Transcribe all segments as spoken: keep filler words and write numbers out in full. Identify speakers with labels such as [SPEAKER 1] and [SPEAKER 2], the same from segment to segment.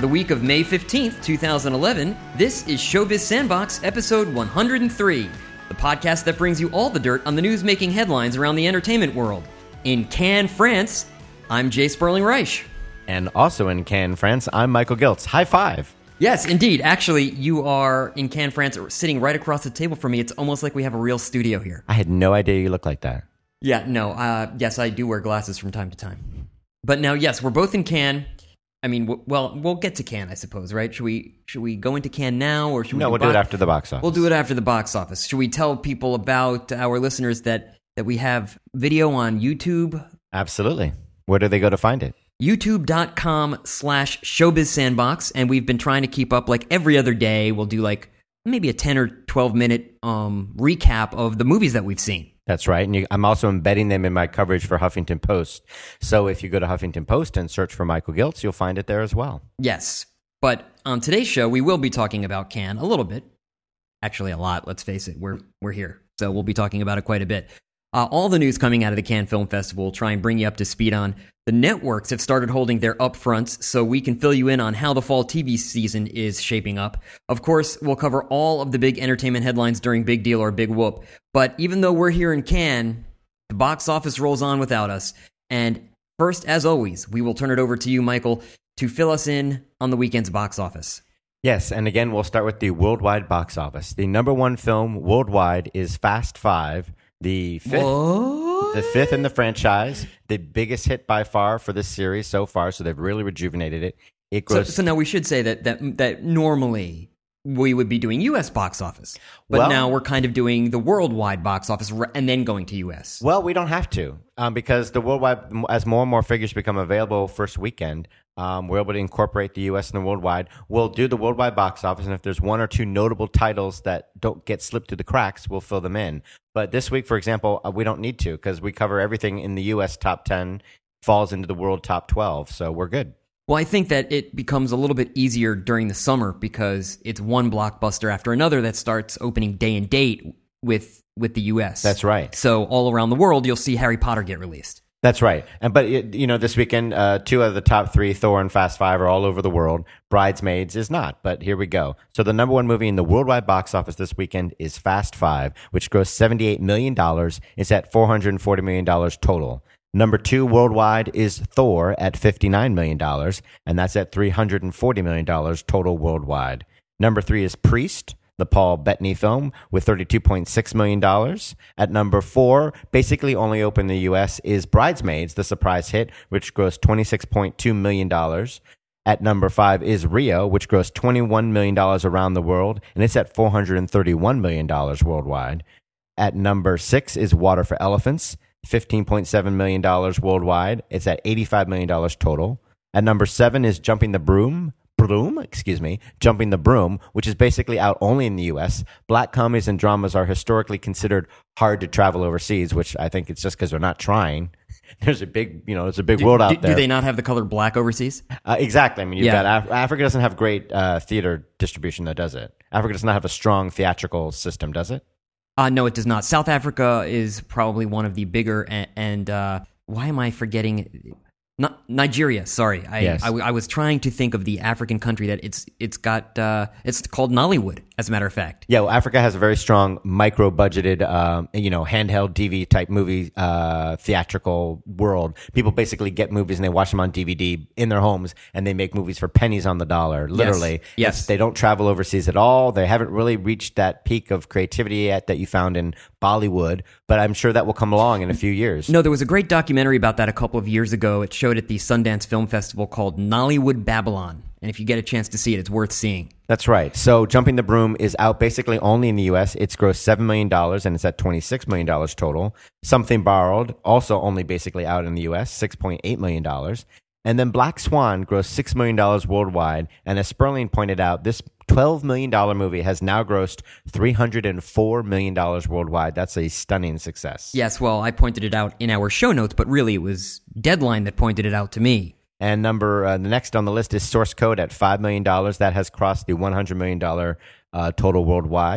[SPEAKER 1] week of May fifteenth, twenty eleven, this is Showbiz Sandbox, episode one hundred three, the podcast that brings you all the dirt on the news-making headlines around the entertainment world. In Cannes, France, I'm Jay Sperling Reich.
[SPEAKER 2] And also in Cannes, France, I'm Michael Giltz. High five.
[SPEAKER 1] Yes, indeed. Actually, you are in Cannes, France, sitting right across the table from me. It's almost like we have a real studio here.
[SPEAKER 2] I had no idea you looked like that.
[SPEAKER 1] Yeah, no. Uh, yes, I do wear glasses from time to time. But now, yes, we're both in Cannes. I mean, w- well, we'll get to Cannes, I suppose, right? Should we should we go into Cannes now, or should we?
[SPEAKER 2] No,
[SPEAKER 1] do
[SPEAKER 2] we'll
[SPEAKER 1] bo-
[SPEAKER 2] do it after the box office.
[SPEAKER 1] We'll do it after the box office. Should we tell people about our listeners that that we have video on YouTube?
[SPEAKER 2] Absolutely. Where do they go to find it?
[SPEAKER 1] YouTube.com slash Showbiz Sandbox, and we've been trying to keep up like every other day. We'll do like maybe a ten or twelve minute um, recap of the movies that we've seen.
[SPEAKER 2] That's right. And you, I'm also embedding them in my coverage for Huffington Post. So if you go to Huffington Post and search for Michael Giltz, you'll find it there as well.
[SPEAKER 1] Yes. But on today's show, we will be talking about Cannes a little bit. Actually, a lot. Let's face it. We're, we're here. So we'll be talking about it quite a bit. Uh, all the news coming out of the Cannes Film Festival, we'll try and bring you up to speed on. The networks have started holding their upfronts, so we can fill you in on how the fall T V season is shaping up. Of course, we'll cover all of the big entertainment headlines during Big Deal or Big Whoop. But even though we're here in Cannes, the box office rolls on without us. And first, as always, we will turn it over to you, Michael, to fill us in on the weekend's box office.
[SPEAKER 2] Yes, and again, we'll start with the worldwide box office. The number one film worldwide is Fast Five. The fifth,
[SPEAKER 1] What?
[SPEAKER 2] the fifth in the franchise, the biggest hit by far for this series so far. So they've really rejuvenated it. It
[SPEAKER 1] So,
[SPEAKER 2] grossed.
[SPEAKER 1] so now we should say that that that normally we would be doing U S box office, but
[SPEAKER 2] Well-
[SPEAKER 1] now we're kind of doing the worldwide box office r- and then going to U S.
[SPEAKER 2] Well, we don't have to um, because the worldwide, as more and more figures become available first weekend, um, we're able to incorporate the U S and the worldwide. We'll do the worldwide box office, and if there's one or two notable titles that don't get slipped through the cracks, we'll fill them in. But this week, for example, uh, we don't need to because we cover everything in the U S top ten, falls into the world top twelve, so we're good.
[SPEAKER 1] Well, I think that it becomes a little bit easier during the summer because it's one blockbuster after another that starts opening day and date with with the U S.
[SPEAKER 2] That's right.
[SPEAKER 1] So all around the world, you'll see Harry Potter get released.
[SPEAKER 2] That's right. And but it, you know, this weekend, uh, two of the top three, Thor and Fast Five, are all over the world. Bridesmaids is not, but here we go. So the number one movie in the worldwide box office this weekend is Fast Five, which grossed seventy-eight million dollars. It's at four hundred forty million dollars total. Number two worldwide is Thor at fifty-nine million dollars, and that's at three hundred forty million dollars total worldwide. Number three is Priest, the Paul Bettany film, with thirty-two point six million dollars. At number four, basically only open in the U S, is Bridesmaids, the surprise hit, which grossed twenty-six point two million dollars. At number five is Rio, which grossed twenty-one million dollars around the world, and it's at four hundred thirty-one million dollars worldwide. At number six is Water for Elephants, fifteen point seven million dollars worldwide. It's at eighty-five million dollars total. At number seven is Jumping the Broom, Broom, excuse me, Jumping the Broom, which is basically out only in the U S. Black comedies and dramas are historically considered hard to travel overseas, which I think it's just because they're not trying. There's a big, you know, there's a big
[SPEAKER 1] Do,
[SPEAKER 2] world out
[SPEAKER 1] do,
[SPEAKER 2] there.
[SPEAKER 1] do they not have the color black overseas?
[SPEAKER 2] Uh, exactly. I mean, you've
[SPEAKER 1] Yeah.
[SPEAKER 2] got Af- Africa doesn't have great uh, theater distribution that does it. Africa does not have a strong theatrical system, does it?
[SPEAKER 1] Uh, no, it does not. South Africa is probably one of the bigger, and, and uh, why am I forgetting? Not Nigeria. Sorry, I,
[SPEAKER 2] Yes.
[SPEAKER 1] I, I was trying to think of the African country that it's it's got. Uh, it's called Nollywood, as a matter of fact.
[SPEAKER 2] Yeah, well, Africa has a very strong micro-budgeted, um, you know, handheld D V type movie uh, theatrical world. People basically get movies and they watch them on D V D in their homes, and they make movies for pennies on the dollar, literally.
[SPEAKER 1] Yes.
[SPEAKER 2] It's- they don't travel overseas at all. They haven't really reached that peak of creativity yet that you found in Bollywood, but I'm sure that will come along in a few years.
[SPEAKER 1] No, there was a great documentary about that a couple of years ago. It showed at the Sundance Film Festival called Nollywood Babylon, and if you get a chance to see it, it's worth seeing.
[SPEAKER 2] That's right. So Jumping the Broom is out basically only in the U S. It's grossed seven million dollars, and it's at twenty-six million dollars total. Something Borrowed, also only basically out in the U S, six point eight million dollars. And then Black Swan grossed six million dollars worldwide. And as Sperling pointed out, this twelve million dollars movie has now grossed three hundred four million dollars worldwide. That's a stunning success.
[SPEAKER 1] Yes, well, I pointed it out in our show notes, but really it was Deadline that pointed it out to me.
[SPEAKER 2] And number uh, the next on the list is Source Code at five million dollars. That has crossed the one hundred million dollars uh, total worldwide.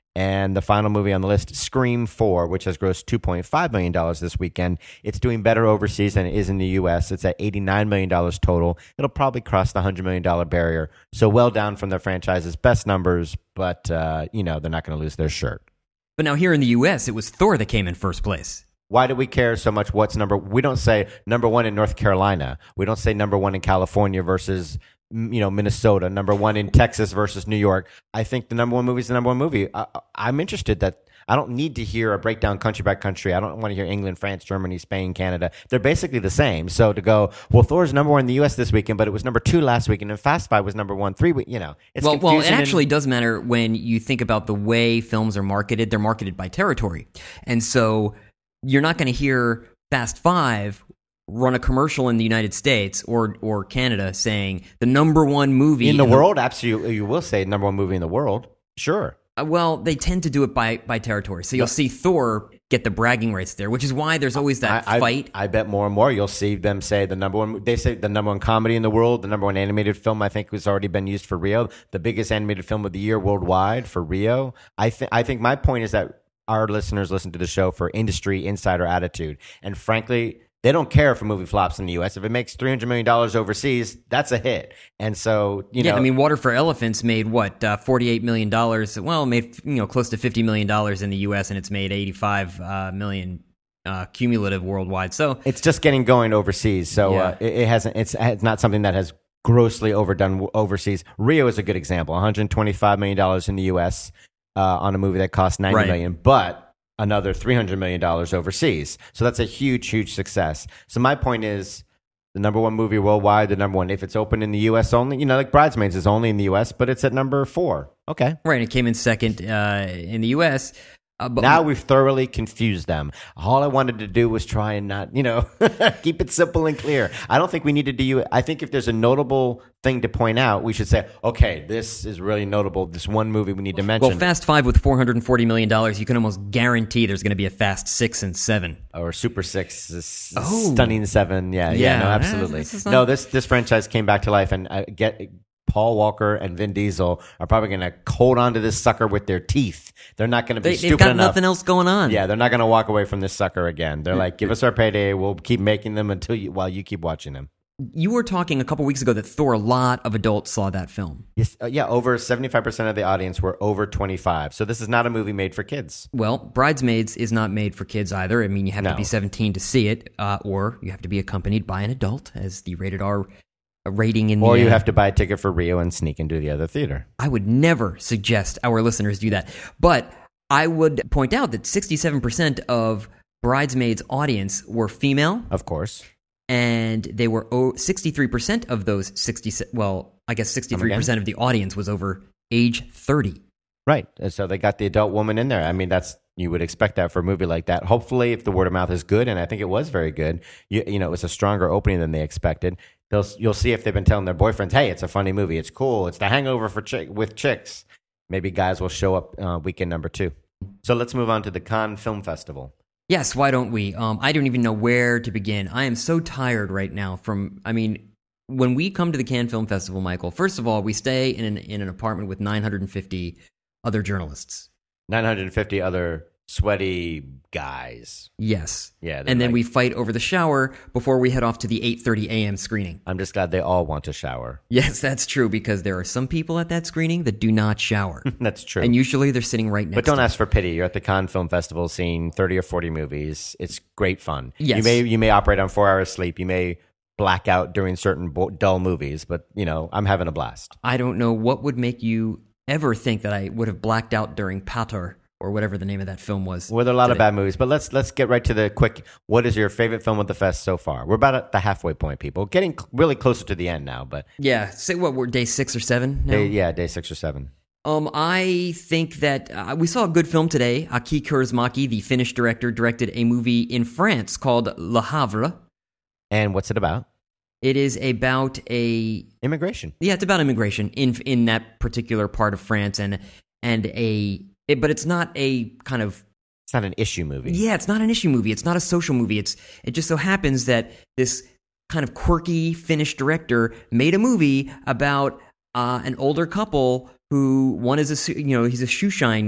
[SPEAKER 2] And the final movie on the list, Scream four, which has grossed two point five million dollars this weekend. It's doing better overseas than it is in the U S. It's at eighty-nine million dollars total. It'll probably cross the one hundred million dollars barrier. So well down from the franchise's best numbers, but, uh, you know, they're not going to lose their shirt.
[SPEAKER 1] But now here in the U S, it was Thor that came in first place.
[SPEAKER 2] Why do we care so much what's number? We don't say number one in North Carolina. We don't say number one in California versus, you know, Minnesota. Number one in Texas versus New York. I think the number one movie is the number one movie. I, I'm interested that I don't need to hear a breakdown country by country. I don't want to hear England, France, Germany, Spain, Canada. They're basically the same. So to go, well, Thor's number one in the U S this weekend, but it was number two last weekend, and Fast Five was number one three week. You know, it's
[SPEAKER 1] well, well, it
[SPEAKER 2] confusing
[SPEAKER 1] actually
[SPEAKER 2] and-
[SPEAKER 1] does matter when you think about the way films are marketed. They're marketed by territory, and so you're not going to hear Fast Five run a commercial in the United States or or Canada saying the number one movie
[SPEAKER 2] in the world. Absolutely, you will say number one movie in the world. Sure.
[SPEAKER 1] Uh, well, they tend to do it by, by territory. So you'll see Thor get the bragging rights there, which is why there's always that
[SPEAKER 2] I, I,
[SPEAKER 1] fight.
[SPEAKER 2] I bet more and more you'll see them say the number one. They say the number one comedy in the world, the number one animated film. I think has already been used for Rio, the biggest animated film of the year worldwide for Rio. I think. I think my point is that our listeners listen to the show for industry insider attitude, and frankly, they don't care if a movie flops in the U S. If it makes three hundred million dollars overseas, that's a hit. And so, you
[SPEAKER 1] yeah,
[SPEAKER 2] know.
[SPEAKER 1] I mean, Water for Elephants made what, uh, forty-eight million dollars? Well, it made, you know, close to fifty million dollars in the U S, and it's made eighty-five uh, million uh, cumulative worldwide. So
[SPEAKER 2] it's just getting going overseas. So
[SPEAKER 1] Yeah.
[SPEAKER 2] uh, it, it hasn't, it's, it's not something that has grossly overdone overseas. Rio is a good example. one hundred twenty-five million dollars in the U S uh, on a movie that cost ninety
[SPEAKER 1] Right.
[SPEAKER 2] million dollars, but another three hundred million dollars overseas. So that's a huge, huge success. So my point is the number one movie worldwide, the number one, if it's open in the U S only, you know, like Bridesmaids is only in the U S, but it's at number four. Okay.
[SPEAKER 1] right, it came in second uh, in the U S. Uh, but
[SPEAKER 2] Now we've thoroughly confused them. All I wanted to do was try and not, you know, keep it simple and clear. I don't think we need to do. I think if there's a notable thing to point out, we should say, okay, this is really notable. This one movie we need to mention.
[SPEAKER 1] well, Fast Five with four hundred forty million dollars, you can almost guarantee there's going to be a Fast Six and Seven.
[SPEAKER 2] Or Super Six, this
[SPEAKER 1] Oh.
[SPEAKER 2] Stunning Seven. Yeah, yeah,
[SPEAKER 1] Yeah.
[SPEAKER 2] no,
[SPEAKER 1] Yeah,
[SPEAKER 2] absolutely.
[SPEAKER 1] this is not-
[SPEAKER 2] No, this this franchise came back to life, and I get Paul Walker and Vin Diesel are probably going to hold on to this sucker with their teeth. They're not going to be
[SPEAKER 1] They,
[SPEAKER 2] stupid
[SPEAKER 1] they've got
[SPEAKER 2] enough.
[SPEAKER 1] nothing else going on.
[SPEAKER 2] Yeah, they're not going to walk away from this sucker again. They're like, give us our payday. We'll keep making them until you, while you keep watching them.
[SPEAKER 1] You were talking a couple weeks ago that Thor, a lot of adults saw that film.
[SPEAKER 2] Yes, uh, yeah, over seventy-five percent of the audience were over twenty-five. So this is not a movie made for kids.
[SPEAKER 1] Well, Bridesmaids is not made for kids either. I mean, you have
[SPEAKER 2] No.
[SPEAKER 1] to be seventeen to see it, uh, or you have to be accompanied by an adult, as the rated R rating in the.
[SPEAKER 2] Or you
[SPEAKER 1] uh,
[SPEAKER 2] have to buy a ticket for Rio and sneak into the other theater.
[SPEAKER 1] I would never suggest our listeners do that. But I would point out that sixty-seven percent of Bridesmaids' audience were female,
[SPEAKER 2] Of course.
[SPEAKER 1] and they were oh, sixty-three percent of those sixty. Well, I guess sixty-three percent of the audience was over age thirty.
[SPEAKER 2] Right. And so they got the adult woman in there. I mean, that's you would expect that for a movie like that. Hopefully, if the word of mouth is good, and I think it was very good, you, you know, it was a stronger opening than they expected. They'll, you'll see if they've been telling their boyfriends, hey, it's a funny movie. It's cool. It's The Hangover for chick- with chicks. Maybe guys will show up uh, weekend number two. So let's move on to the Cannes Film Festival.
[SPEAKER 1] Yes, why don't we? Um, I don't even know where to begin. I am so tired right now from, I mean, when we come to the Cannes Film Festival, Michael, first of all, we stay in an, in an apartment with nine hundred fifty other journalists.
[SPEAKER 2] nine hundred fifty other sweaty guys.
[SPEAKER 1] Yes.
[SPEAKER 2] Yeah. they're
[SPEAKER 1] And then
[SPEAKER 2] like-
[SPEAKER 1] we fight over the shower before we head off to the eight thirty a.m. screening.
[SPEAKER 2] I'm just glad they all want to shower.
[SPEAKER 1] Yes, that's true, because there are some people at that screening that do not shower.
[SPEAKER 2] That's true.
[SPEAKER 1] And usually they're sitting right next
[SPEAKER 2] But don't
[SPEAKER 1] to
[SPEAKER 2] ask for pity. You're at the Cannes Film Festival seeing thirty or forty movies. It's great fun.
[SPEAKER 1] Yes.
[SPEAKER 2] You may you may operate on four hours sleep. You may black out during certain bo- dull movies, but you know, I'm having a blast.
[SPEAKER 1] I don't know what would make you ever think that I would have blacked out during Pater, or whatever the name of that film was.
[SPEAKER 2] Well, there are a lot of
[SPEAKER 1] today.
[SPEAKER 2] bad movies, but let's let's get right to the quick. What is your favorite film of the fest so far? We're about at the halfway point, people. Getting cl- really closer to the end now, but
[SPEAKER 1] Yeah, say what, we're day six or seven now?
[SPEAKER 2] day, yeah, day six or seven.
[SPEAKER 1] Um, I think that uh, we saw a good film today. Aki Kaurismäki, the Finnish director, directed a movie in France called Le Havre.
[SPEAKER 2] And what's it about?
[SPEAKER 1] It is about a
[SPEAKER 2] Immigration.
[SPEAKER 1] yeah, it's about immigration in in that particular part of France, and and a it, but it's not a kind of
[SPEAKER 2] It's not an issue movie.
[SPEAKER 1] yeah, it's not an issue movie. It's not a social movie. It's it just so happens that this kind of quirky Finnish director made a movie about uh, an older couple who one is a su- you know he's a shoe shine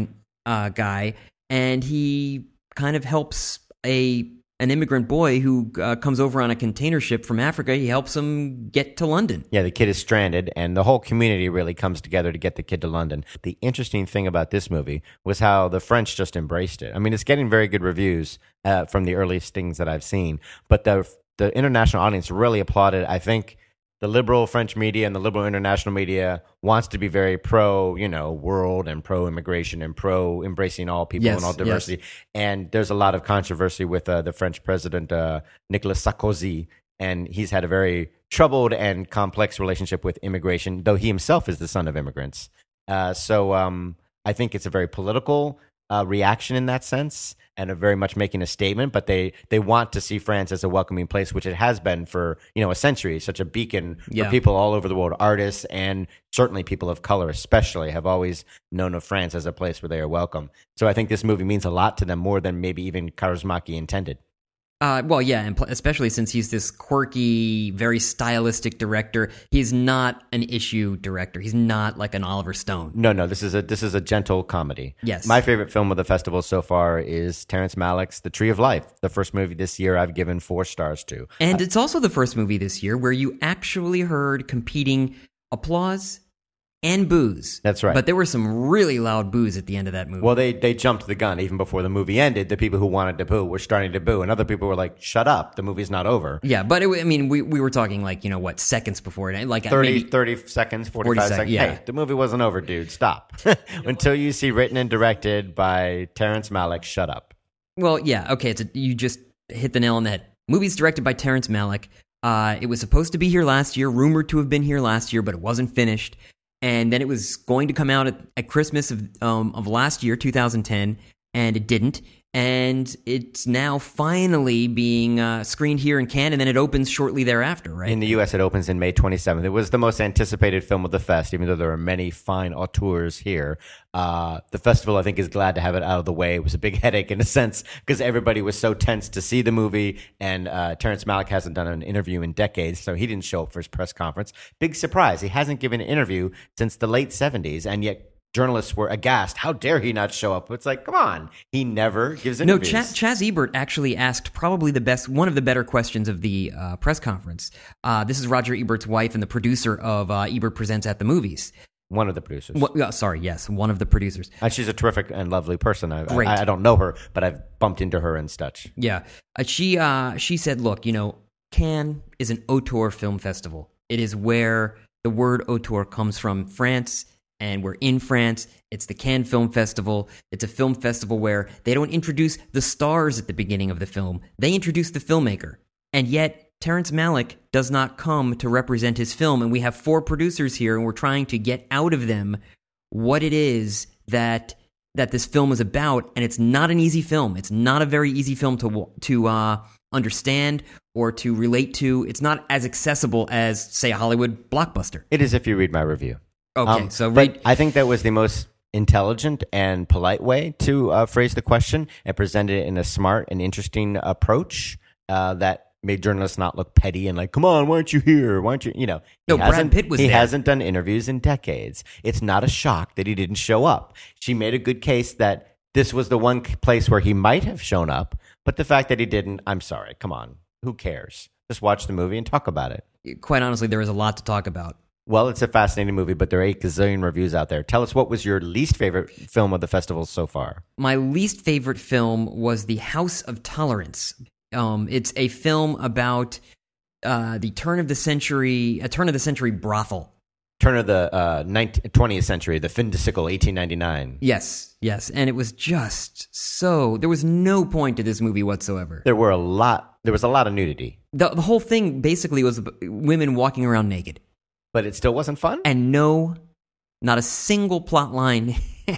[SPEAKER 1] uh, guy, and he kind of helps a an immigrant boy who uh, comes over on a container ship from Africa. He helps him get to London.
[SPEAKER 2] Yeah, the kid is stranded, and the whole community really comes together to get the kid to London. The interesting thing about this movie was how the French just embraced it. I mean, it's getting very good reviews uh, from the earliest things that I've seen, but the the international audience really applauded. I think the liberal French media and the liberal international media wants to be very pro, you know, world and pro immigration and pro embracing all people
[SPEAKER 1] Yes,
[SPEAKER 2] and all diversity.
[SPEAKER 1] yes.
[SPEAKER 2] And there's a lot of controversy with uh, the French president, uh, Nicolas Sarkozy, and he's had a very troubled and complex relationship with immigration, though he himself is the son of immigrants. Uh, so um, I think it's a very political uh, reaction in that sense, and a very much making a statement, but they, they want to see France as a welcoming place, which it has been for, you know, a century, such a beacon
[SPEAKER 1] Yeah.
[SPEAKER 2] for people all over the world. Artists and certainly people of color especially have always known of France as a place where they are welcome. So I think this movie means a lot to them, more than maybe even Kaurismäki intended.
[SPEAKER 1] Uh, well, yeah, and pl- especially since he's this quirky, very stylistic director. He's not an issue director. He's not like an Oliver Stone.
[SPEAKER 2] No, no, this is a this is a gentle comedy.
[SPEAKER 1] Yes.
[SPEAKER 2] My favorite film of the festival so far is Terrence Malick's The Tree of Life, the first movie this year I've given four stars to.
[SPEAKER 1] And it's also the first movie this year where you actually heard competing applause and boos.
[SPEAKER 2] That's right.
[SPEAKER 1] But there were some really loud boos at the end of that movie.
[SPEAKER 2] Well, they, they jumped the gun even before the movie ended. The people who wanted to boo were starting to boo, and other people were like, shut up, the movie's not over.
[SPEAKER 1] yeah, but it, wa- I mean, we, we were talking like, you know, what, seconds before it. Like
[SPEAKER 2] thirty,
[SPEAKER 1] maybe,
[SPEAKER 2] thirty seconds, forty-five
[SPEAKER 1] sec-
[SPEAKER 2] seconds.
[SPEAKER 1] yeah.
[SPEAKER 2] Hey, the movie wasn't over, dude. Stop. Until you see written and directed by Terrence Malick, shut up.
[SPEAKER 1] Well, yeah, okay, it's a, you just hit the nail on the head. Movie's directed by Terrence Malick. Uh, it was supposed to be here last year, rumored to have been here last year, but it wasn't finished. And then it was going to come out at, at Christmas of um, of last year, two thousand ten, and it didn't. And it's now finally being uh, screened here in Cannes, and then it opens shortly thereafter, right?
[SPEAKER 2] In the U S, it opens in May twenty-seventh. It was the most anticipated film of the fest, even though there are many fine auteurs here. Uh, the festival, I think, is glad to have it out of the way. It was a big headache in a sense because everybody was so tense to see the movie, and uh, Terrence Malick hasn't done an interview in decades, so he didn't show up for his press conference. Big surprise. He hasn't given an interview since the late seventies, and yet journalists were aghast. How dare he not show up? It's like, come on. He never gives
[SPEAKER 1] No,
[SPEAKER 2] interviews.
[SPEAKER 1] Ch- Chaz Ebert actually asked probably the best, one of the better questions of the uh, press conference. Uh, this is Roger Ebert's wife and the producer of uh, Ebert Presents at the Movies.
[SPEAKER 2] One of the producers.
[SPEAKER 1] What, uh, sorry, yes, one of the producers.
[SPEAKER 2] Uh, she's a terrific and lovely person. I,
[SPEAKER 1] Great.
[SPEAKER 2] I, I don't know her, but I've bumped into her and such.
[SPEAKER 1] Yeah, uh, she uh, she said, "Look, you know, Cannes is an auteur film festival. It is where the word auteur comes from, France, and we're in France. It's the Cannes Film Festival. It's a film festival where they don't introduce the stars at the beginning of the film. They introduce the filmmaker, and yet." Terrence Malick does not come to represent his film, and we have four producers here, and we're trying to get out of them what it is that that this film is about, and it's not an easy film. It's not a very easy film to to uh, understand or to relate to. It's not as accessible as, say, a Hollywood blockbuster.
[SPEAKER 2] It is if you read my review.
[SPEAKER 1] Okay,
[SPEAKER 2] Um,
[SPEAKER 1] so
[SPEAKER 2] but
[SPEAKER 1] read.
[SPEAKER 2] I think that was the most intelligent and polite way to uh, phrase the question and present it in a smart and interesting approach uh, that made journalists not look petty and like, come on, why aren't you here? Why aren't you, you know.
[SPEAKER 1] No,
[SPEAKER 2] he
[SPEAKER 1] Brad
[SPEAKER 2] hasn't-
[SPEAKER 1] Pitt was
[SPEAKER 2] He
[SPEAKER 1] there.
[SPEAKER 2] hasn't done interviews in decades. It's not a shock that he didn't show up. She made a good case that this was the one c- place where he might have shown up, but the fact that he didn't, I'm sorry, come on. Who cares? Just watch the movie and talk about it.
[SPEAKER 1] Quite honestly, there is a lot to talk about.
[SPEAKER 2] Well, it's a fascinating movie, but there are eight gazillion reviews out there. Tell us, what was your least favorite film of the festival so far?
[SPEAKER 1] My least favorite film was The House of Tolerance. Um, it's a film about uh, the turn of the century, a turn of the century brothel.
[SPEAKER 2] Turn of the uh, nineteenth, twentieth century, the fin de siècle, eighteen ninety-nine.
[SPEAKER 1] Yes, yes, and it was just so. There was no point to this movie whatsoever.
[SPEAKER 2] There were a lot. There was a lot of nudity,
[SPEAKER 1] The, the whole thing basically was ab- women walking around naked,
[SPEAKER 2] but it still wasn't fun.
[SPEAKER 1] and no, not a single plot line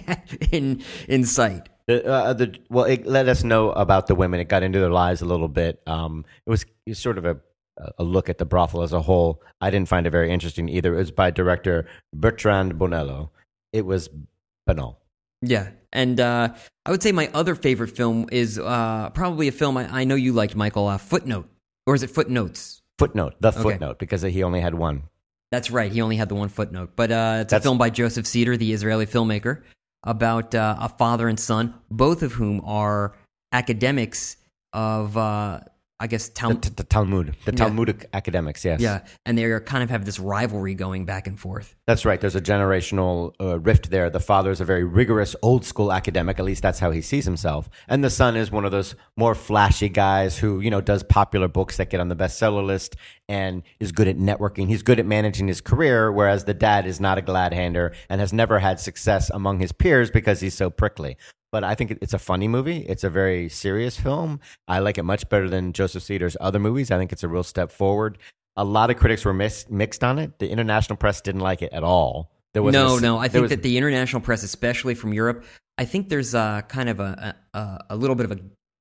[SPEAKER 1] in in sight.
[SPEAKER 2] The, uh, the, well, it let us know about the women. It got into their lives a little bit. Um, it was, it was sort of a, a look at the brothel as a whole. I didn't find it very interesting either. It was by director Bertrand Bonello. It was banal.
[SPEAKER 1] Yeah, and uh, I would say my other favorite film is uh, probably a film I, I know you liked, Michael. Uh, Footnote, or is it Footnotes?
[SPEAKER 2] Footnote, the
[SPEAKER 1] Okay.
[SPEAKER 2] footnote, because he only had one.
[SPEAKER 1] That's right. He only had the one footnote, but uh, it's
[SPEAKER 2] That's-
[SPEAKER 1] a film by Joseph Cedar, the Israeli filmmaker. about uh, a father and son, both of whom are academics of, uh, I guess,
[SPEAKER 2] The,
[SPEAKER 1] Talmud.
[SPEAKER 2] t- the Talmud, the Talmudic academics, yes.
[SPEAKER 1] Yeah, and they are kind of have this rivalry going back and forth.
[SPEAKER 2] That's right. There's a generational uh, rift there. The father is a very rigorous, old school academic. At least that's how he sees himself. And the son is one of those more flashy guys who, you know, does popular books that get on the bestseller list and is good at networking. He's good at managing his career, whereas the dad is not a glad hander and has never had success among his peers because he's so prickly. But I think it's a funny movie. It's a very serious film. I like it much better than Joseph Ceder's other movies. I think it's a real step forward. A lot of critics were mis- mixed on it. The international press didn't like it at all. There was
[SPEAKER 1] No,
[SPEAKER 2] a,
[SPEAKER 1] no. I
[SPEAKER 2] there
[SPEAKER 1] think
[SPEAKER 2] was,
[SPEAKER 1] that the international press, especially from Europe, I think there's a kind of a a, a little bit of a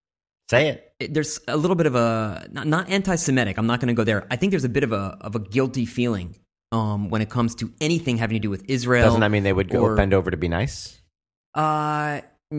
[SPEAKER 2] say it.
[SPEAKER 1] there's a little bit of a not, not anti-Semitic. I'm not going to go there. I think there's a bit of a of a guilty feeling um, when it comes to anything having to do with Israel.
[SPEAKER 2] Doesn't that mean they would go
[SPEAKER 1] or,
[SPEAKER 2] bend over to be nice?
[SPEAKER 1] Uh,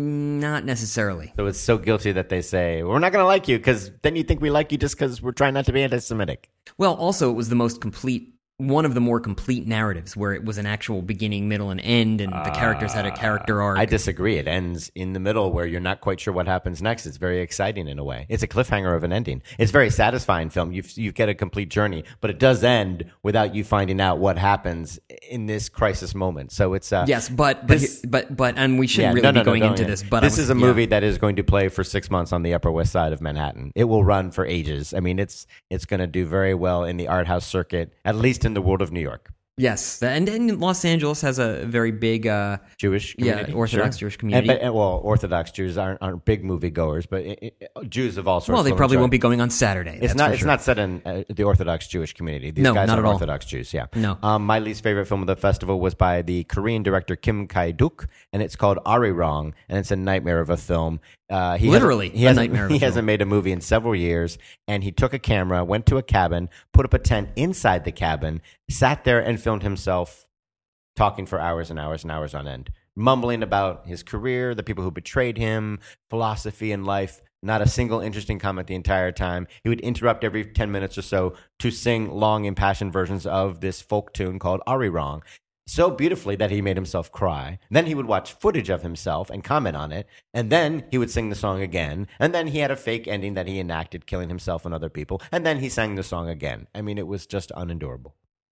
[SPEAKER 1] not necessarily.
[SPEAKER 2] So it's so guilty that they say, we're not going to like you because then you think we like you just because we're trying not to be anti-Semitic.
[SPEAKER 1] Well, also, it was the most complete, one of the more complete narratives where it was an actual beginning, middle, and end, and the characters had a character arc.
[SPEAKER 2] I disagree. It ends in the middle where you're not quite sure what happens next. It's very exciting in a way. It's a cliffhanger of an ending. It's a very satisfying film. You you get a complete journey, but it does end without you finding out what happens in this crisis moment. So it's uh,
[SPEAKER 1] yes, but but,
[SPEAKER 2] this-
[SPEAKER 1] but but and we shouldn't
[SPEAKER 2] Yeah,
[SPEAKER 1] really
[SPEAKER 2] no, no,
[SPEAKER 1] be going
[SPEAKER 2] no, no,
[SPEAKER 1] into
[SPEAKER 2] yeah.
[SPEAKER 1] this. But
[SPEAKER 2] this
[SPEAKER 1] I was,
[SPEAKER 2] is a
[SPEAKER 1] yeah.
[SPEAKER 2] movie that is going to play for six months on the Upper West Side of Manhattan. It will run for ages. I mean, it's it's going to do very well in the art house circuit, at least in the world of New York.
[SPEAKER 1] Yes, and, and Los Angeles has a very big, uh,
[SPEAKER 2] Jewish community,
[SPEAKER 1] yeah, Orthodox
[SPEAKER 2] sure.
[SPEAKER 1] Jewish community.
[SPEAKER 2] And, but, and, well, Orthodox Jews aren't, aren't big movie goers, but it, it, Jews of all sorts.
[SPEAKER 1] well, they
[SPEAKER 2] will
[SPEAKER 1] probably
[SPEAKER 2] enjoy
[SPEAKER 1] won't
[SPEAKER 2] it.
[SPEAKER 1] be going on Saturday.
[SPEAKER 2] It's
[SPEAKER 1] that's
[SPEAKER 2] not.
[SPEAKER 1] for
[SPEAKER 2] It's
[SPEAKER 1] sure.
[SPEAKER 2] not set in uh, the Orthodox Jewish community. These
[SPEAKER 1] No,
[SPEAKER 2] guys
[SPEAKER 1] not
[SPEAKER 2] are
[SPEAKER 1] at all.
[SPEAKER 2] Orthodox Jews. Yeah.
[SPEAKER 1] No.
[SPEAKER 2] Um, my least favorite film of the festival was by the Korean director Kim Kai-duk, and it's called Arirang, and it's a nightmare of a film. Uh, he
[SPEAKER 1] Literally,
[SPEAKER 2] hasn't, he
[SPEAKER 1] a
[SPEAKER 2] hasn't,
[SPEAKER 1] nightmare of a
[SPEAKER 2] He
[SPEAKER 1] film.
[SPEAKER 2] hasn't made a movie in several years, and he took a camera, went to a cabin, put up a tent inside the cabin, sat there, and filmed himself talking for hours and hours and hours on end, mumbling about his career, the people who betrayed him, philosophy and life. Not a single interesting comment the entire time. He would interrupt every ten minutes or so to sing long, impassioned versions of this folk tune called Arirang, so beautifully that he made himself cry. Then he would watch footage of himself and comment on it, and then he would sing the song again, and then he had a fake ending that he enacted, killing himself and other people, and then he sang the song again. I mean, it was just unendurable.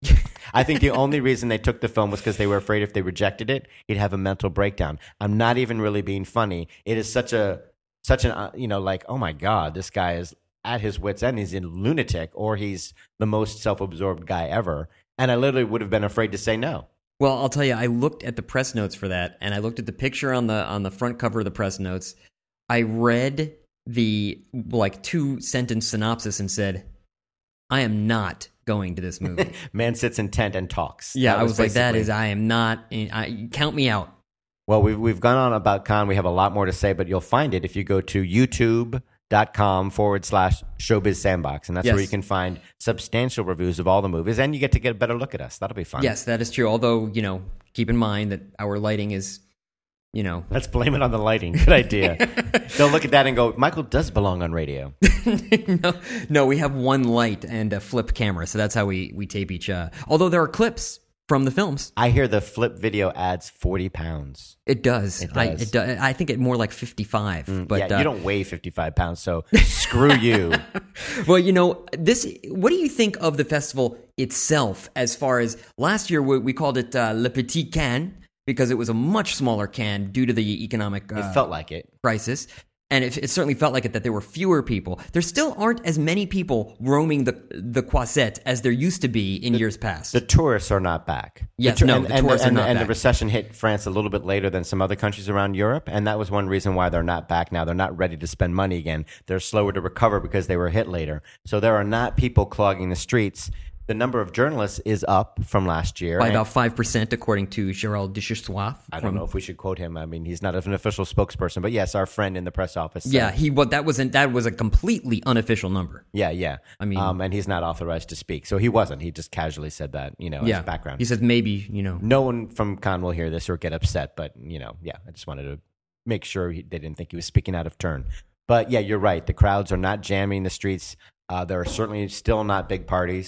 [SPEAKER 2] I think the only reason they took the film was because they were afraid if they rejected it, he'd have a mental breakdown. I'm not even really being funny. It is such a, such an, uh, you know, like, oh my God, this guy is at his wit's end. He's a lunatic, or he's the most self-absorbed guy ever. And I literally would have been afraid to say no.
[SPEAKER 1] Well, I'll tell you, I looked at the press notes for that, and I looked at the picture on the on the front cover of the press notes. I read the like two sentence synopsis and said, "I am not going to this movie."
[SPEAKER 2] Man sits in tent and talks.
[SPEAKER 1] Yeah,
[SPEAKER 2] That
[SPEAKER 1] I was like, "That
[SPEAKER 2] basically-
[SPEAKER 1] is, I am not. I, count me out."
[SPEAKER 2] Well, we've, we've gone on about Khan. We have a lot more to say, but you'll find it if you go to youtube.com forward slash showbiz sandbox. And that's
[SPEAKER 1] Yes.
[SPEAKER 2] where you can find substantial reviews of all the movies, and you get to get a better look at us. That'll be fun.
[SPEAKER 1] Yes, that is true. Although, you know, keep in mind that our lighting is, you know,
[SPEAKER 2] Let's blame it on the lighting. Good idea. They'll look at that and go, Michael does belong on radio.
[SPEAKER 1] no, no, we have one light and a flip camera, so that's how we we tape each. Uh, although there are clips from the films,
[SPEAKER 2] I hear the flip video adds forty pounds.
[SPEAKER 1] it does.
[SPEAKER 2] It
[SPEAKER 1] I,
[SPEAKER 2] does.
[SPEAKER 1] it do, I think it more like fifty-five. But
[SPEAKER 2] yeah,
[SPEAKER 1] uh,
[SPEAKER 2] you don't weigh fifty-five pounds, so screw you.
[SPEAKER 1] Well, you know, this. What do you think of the festival itself? As far as last year, we, we called it uh, Le Petit Cannes because it was a much smaller can due to the economic uh,
[SPEAKER 2] It felt like it.
[SPEAKER 1] crisis. And it, it certainly felt like it that there were fewer people. There still aren't as many people roaming the the Croisette as there used to be in years past.
[SPEAKER 2] The tourists are not back.
[SPEAKER 1] Yes,
[SPEAKER 2] the,
[SPEAKER 1] no,
[SPEAKER 2] and,
[SPEAKER 1] the
[SPEAKER 2] and,
[SPEAKER 1] tourists
[SPEAKER 2] and,
[SPEAKER 1] are not
[SPEAKER 2] and
[SPEAKER 1] back.
[SPEAKER 2] the recession hit France a little bit later than some other countries around Europe, and that was one reason why they're not back now. They're not ready to spend money again. They're slower to recover because they were hit later. So there are not people clogging the streets. The number of journalists is up from last year.
[SPEAKER 1] by
[SPEAKER 2] and
[SPEAKER 1] about five percent, according to Gérald Deschussois.
[SPEAKER 2] I don't know if we should quote him. I mean, he's not an official spokesperson, but yes, our friend in the press office. said-
[SPEAKER 1] Yeah, he. Well, that wasn't. That was a completely unofficial number.
[SPEAKER 2] Yeah, yeah.
[SPEAKER 1] I mean-
[SPEAKER 2] um, and he's not authorized to speak. So he wasn't. He just casually said that, you know,
[SPEAKER 1] Yeah,
[SPEAKER 2] as background.
[SPEAKER 1] He says maybe you know.
[SPEAKER 2] No one from Khan will hear this or get upset, but, you know, yeah, I just wanted to make sure he, they didn't think he was speaking out of turn. But, yeah, you're right. The crowds are not jamming the streets. Uh, there are certainly still not big parties.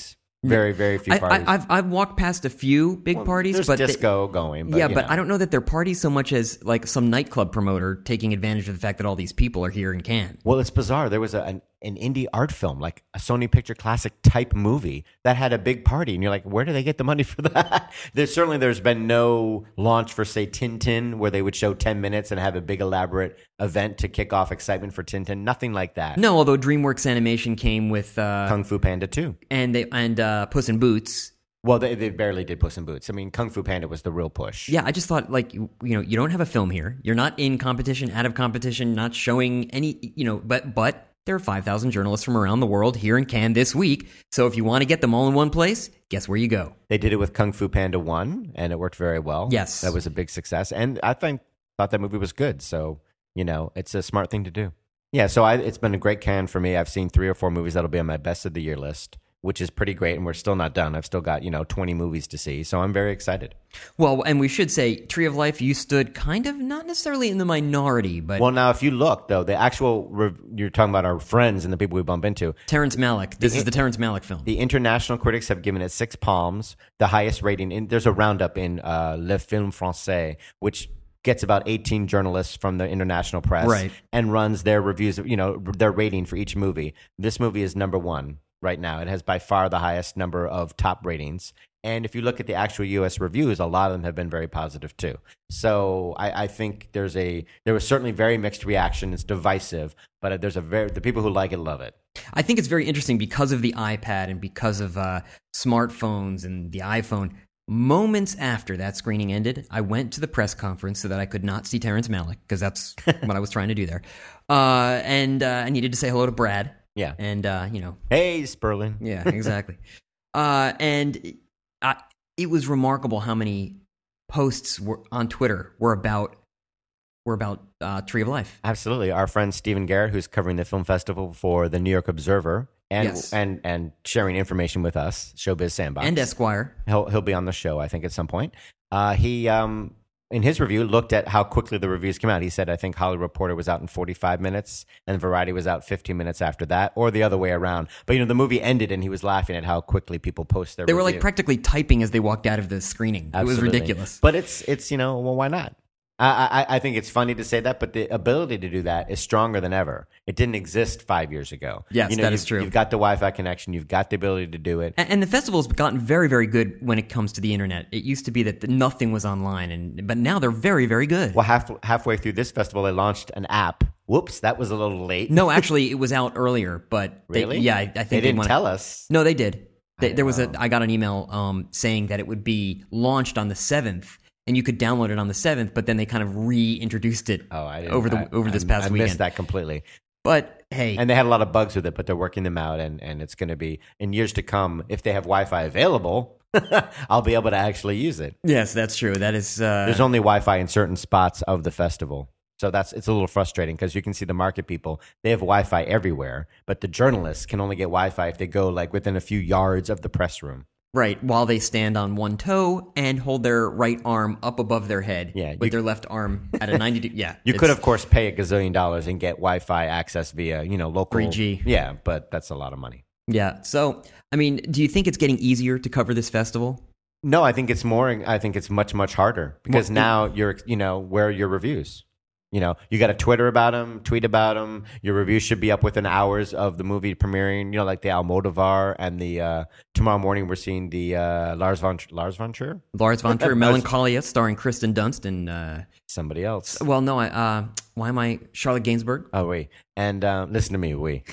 [SPEAKER 2] Very, very few
[SPEAKER 1] I,
[SPEAKER 2] parties.
[SPEAKER 1] I, I've I've walked past a few big
[SPEAKER 2] Well,
[SPEAKER 1] parties,
[SPEAKER 2] there's
[SPEAKER 1] but they-
[SPEAKER 2] disco going. But,
[SPEAKER 1] yeah,
[SPEAKER 2] you
[SPEAKER 1] but
[SPEAKER 2] know.
[SPEAKER 1] I don't know that they're parties so much as like some nightclub promoter taking advantage of the fact that all these people are here in Cannes.
[SPEAKER 2] Well, it's bizarre. There was a, an, an indie art film, like a Sony Picture Classic type movie that had a big party, and you're like, where do they get the money for that? There's certainly there's been no launch for, say, Tintin, where they would show ten minutes and have a big elaborate event to kick off excitement for Tintin. Nothing like that.
[SPEAKER 1] No, although DreamWorks Animation came with uh,
[SPEAKER 2] Kung Fu Panda two.
[SPEAKER 1] and they and uh, Puss in Boots.
[SPEAKER 2] Well, they, they barely did Puss in Boots. I mean, Kung Fu Panda was the real push.
[SPEAKER 1] Yeah, I just thought like you, you know you don't have a film here. You're not in competition, out of competition, not showing any you know. But but there are five thousand journalists from around the world here in Cannes this week. So if you want to get them all in one place, guess where you go?
[SPEAKER 2] They did it with Kung Fu Panda one, and it worked very well.
[SPEAKER 1] Yes.
[SPEAKER 2] That was a big success. And I think thought that movie was good. So, you know, it's a smart thing to do. Yeah, so I, it's been a great Cannes for me. I've seen three or four movies that'll be on my best of the year list, which is pretty great. And we're still not done. I've still got, you know, twenty movies to see. So I'm very excited.
[SPEAKER 1] Well, and we should say, Tree of Life, you stood kind of not necessarily in the minority, but
[SPEAKER 2] Well, now, if you look, though, the actual, rev- you're talking about our friends and the people we bump into.
[SPEAKER 1] Terrence Malick. This is the Terrence Malick film.
[SPEAKER 2] The international critics have given it six palms, the highest rating. In, there's a roundup in uh, Le Film Français, which gets about eighteen journalists from the international press
[SPEAKER 1] Right.
[SPEAKER 2] and runs their reviews, of, you know, their rating for each movie. This movie is number one right now. It has by far the highest number of top ratings. And if you look at the actual U S reviews, a lot of them have been very positive too. So I, I think there's a there was certainly very mixed reaction. It's divisive, but there's a very the people who like it love it.
[SPEAKER 1] I think it's very interesting because of the iPad and because of uh, smartphones and the iPhone. Moments after that screening ended, I went to the press conference so that I could not see Terrence Malick, because that's what I was trying to do there. Uh, and uh, I needed to say hello to Brad.
[SPEAKER 2] Yeah.
[SPEAKER 1] And, uh, you know.
[SPEAKER 2] Hey, Sperlin.
[SPEAKER 1] Yeah, exactly. uh, and I, it was remarkable how many posts were on Twitter were about were about uh, Tree of Life.
[SPEAKER 2] Absolutely. Our friend Stephen Garrett, who's covering the film festival for the New York Observer and
[SPEAKER 1] Yes.
[SPEAKER 2] and and sharing information with us, Showbiz Sandbox.
[SPEAKER 1] And Esquire.
[SPEAKER 2] He'll he'll be on the show, I think, at some point. Uh, he um, in his review looked at how quickly the reviews came out. He said, I think Hollywood Reporter was out in forty-five minutes, and Variety was out fifteen minutes after that, or the other way around. But you know, the movie ended, and he was laughing at how quickly people post their.
[SPEAKER 1] They were
[SPEAKER 2] review.
[SPEAKER 1] like practically typing as they walked out of the screening. It was
[SPEAKER 2] Absolutely.
[SPEAKER 1] ridiculous.
[SPEAKER 2] But it's it's you know, well, why not? I, I I think it's funny to say that, but the ability to do that is stronger than ever. It didn't exist five years ago.
[SPEAKER 1] Yes,
[SPEAKER 2] you know,
[SPEAKER 1] that
[SPEAKER 2] you've,
[SPEAKER 1] is true.
[SPEAKER 2] You've got the Wi-Fi connection. You've got the ability to do it.
[SPEAKER 1] And, and the festival's gotten very, very good when it comes to the internet. It used to be that nothing was online, and but now they're very, very good.
[SPEAKER 2] Well, half, halfway through this festival, they launched an app. Whoops, that was a little late.
[SPEAKER 1] No, actually, it was out earlier, but they,
[SPEAKER 2] Really?
[SPEAKER 1] yeah, I, I think
[SPEAKER 2] They didn't
[SPEAKER 1] wanna-
[SPEAKER 2] tell us.
[SPEAKER 1] No, they did. They,
[SPEAKER 2] I
[SPEAKER 1] there was a.
[SPEAKER 2] know.
[SPEAKER 1] I got an email um, saying that it would be launched on the seventh, and you could download it on the seventh. But then they kind of reintroduced it
[SPEAKER 2] Oh, I didn't,
[SPEAKER 1] over the
[SPEAKER 2] I-
[SPEAKER 1] over this
[SPEAKER 2] I-
[SPEAKER 1] past
[SPEAKER 2] I
[SPEAKER 1] weekend.
[SPEAKER 2] missed that completely.
[SPEAKER 1] But hey,
[SPEAKER 2] And they had a lot of bugs with it, but they're working them out, and, and it's going to be in years to come. If they have Wi-Fi available, I'll be able to actually use it.
[SPEAKER 1] yes, that's true. That is. Uh,
[SPEAKER 2] There's only Wi-Fi in certain spots of the festival. So that's it's a little frustrating because you can see the market people, they have Wi-Fi everywhere, but the journalists can only get Wi-Fi if they go like within a few yards of the press room.
[SPEAKER 1] right, while they stand on one toe and hold their right arm up above their head,
[SPEAKER 2] Yeah,
[SPEAKER 1] with
[SPEAKER 2] you-
[SPEAKER 1] their left arm at a ninety. De- yeah,
[SPEAKER 2] You
[SPEAKER 1] it's-
[SPEAKER 2] could, of course, pay a gazillion dollars and get Wi-Fi access via, you know, local
[SPEAKER 1] three G.
[SPEAKER 2] Yeah, but that's a lot of money.
[SPEAKER 1] Yeah. So, I mean, do you think it's getting easier to cover this festival?
[SPEAKER 2] No, I think it's more. I think it's much much harder because
[SPEAKER 1] Well,
[SPEAKER 2] now you're, you know, where are your reviews? You know, you got to Twitter about them, tweet about them. Your review should be up within hours of the movie premiering. You know, like the Almodovar and the uh, tomorrow morning we're seeing the uh, Lars von Lars von Trier,
[SPEAKER 1] Lars von Trier,
[SPEAKER 2] That's-
[SPEAKER 1] Melancholia, starring Kristen Dunst and uh,
[SPEAKER 2] somebody else.
[SPEAKER 1] well, no, I, uh, why am I Charlotte Gainsbourg?
[SPEAKER 2] Oh oui, and um, listen to me, oui.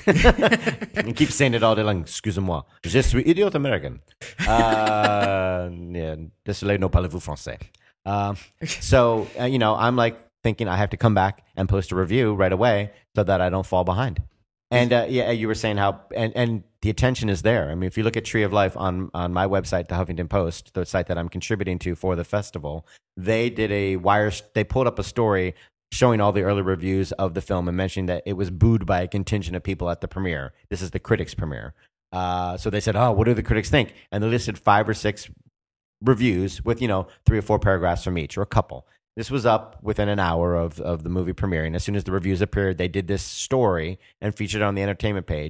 [SPEAKER 2] You keep saying it all day long. Excusez-moi, je suis idiot américain. Uh, yeah, désolé, ne parlez-vous français. Um, so uh, you know, I'm like thinking I have to come back and post a review right away so that I don't fall behind. And uh, yeah, you were saying how and, and the attention is there. I mean, if you look at Tree of Life on on my website, the Huffington Post, the site that I'm contributing to for the festival, they did a wire. They pulled up a story showing all the early reviews of the film and mentioning that it was booed by a contingent of people at the premiere. This is the critics' premiere. Uh, so they said, "Oh, what do the critics think?" And they listed five or six reviews with, you know, three or four paragraphs from each, or a couple. This was up within an hour of, of the movie premiering. As soon as the reviews appeared, they did this story and featured it on the entertainment page.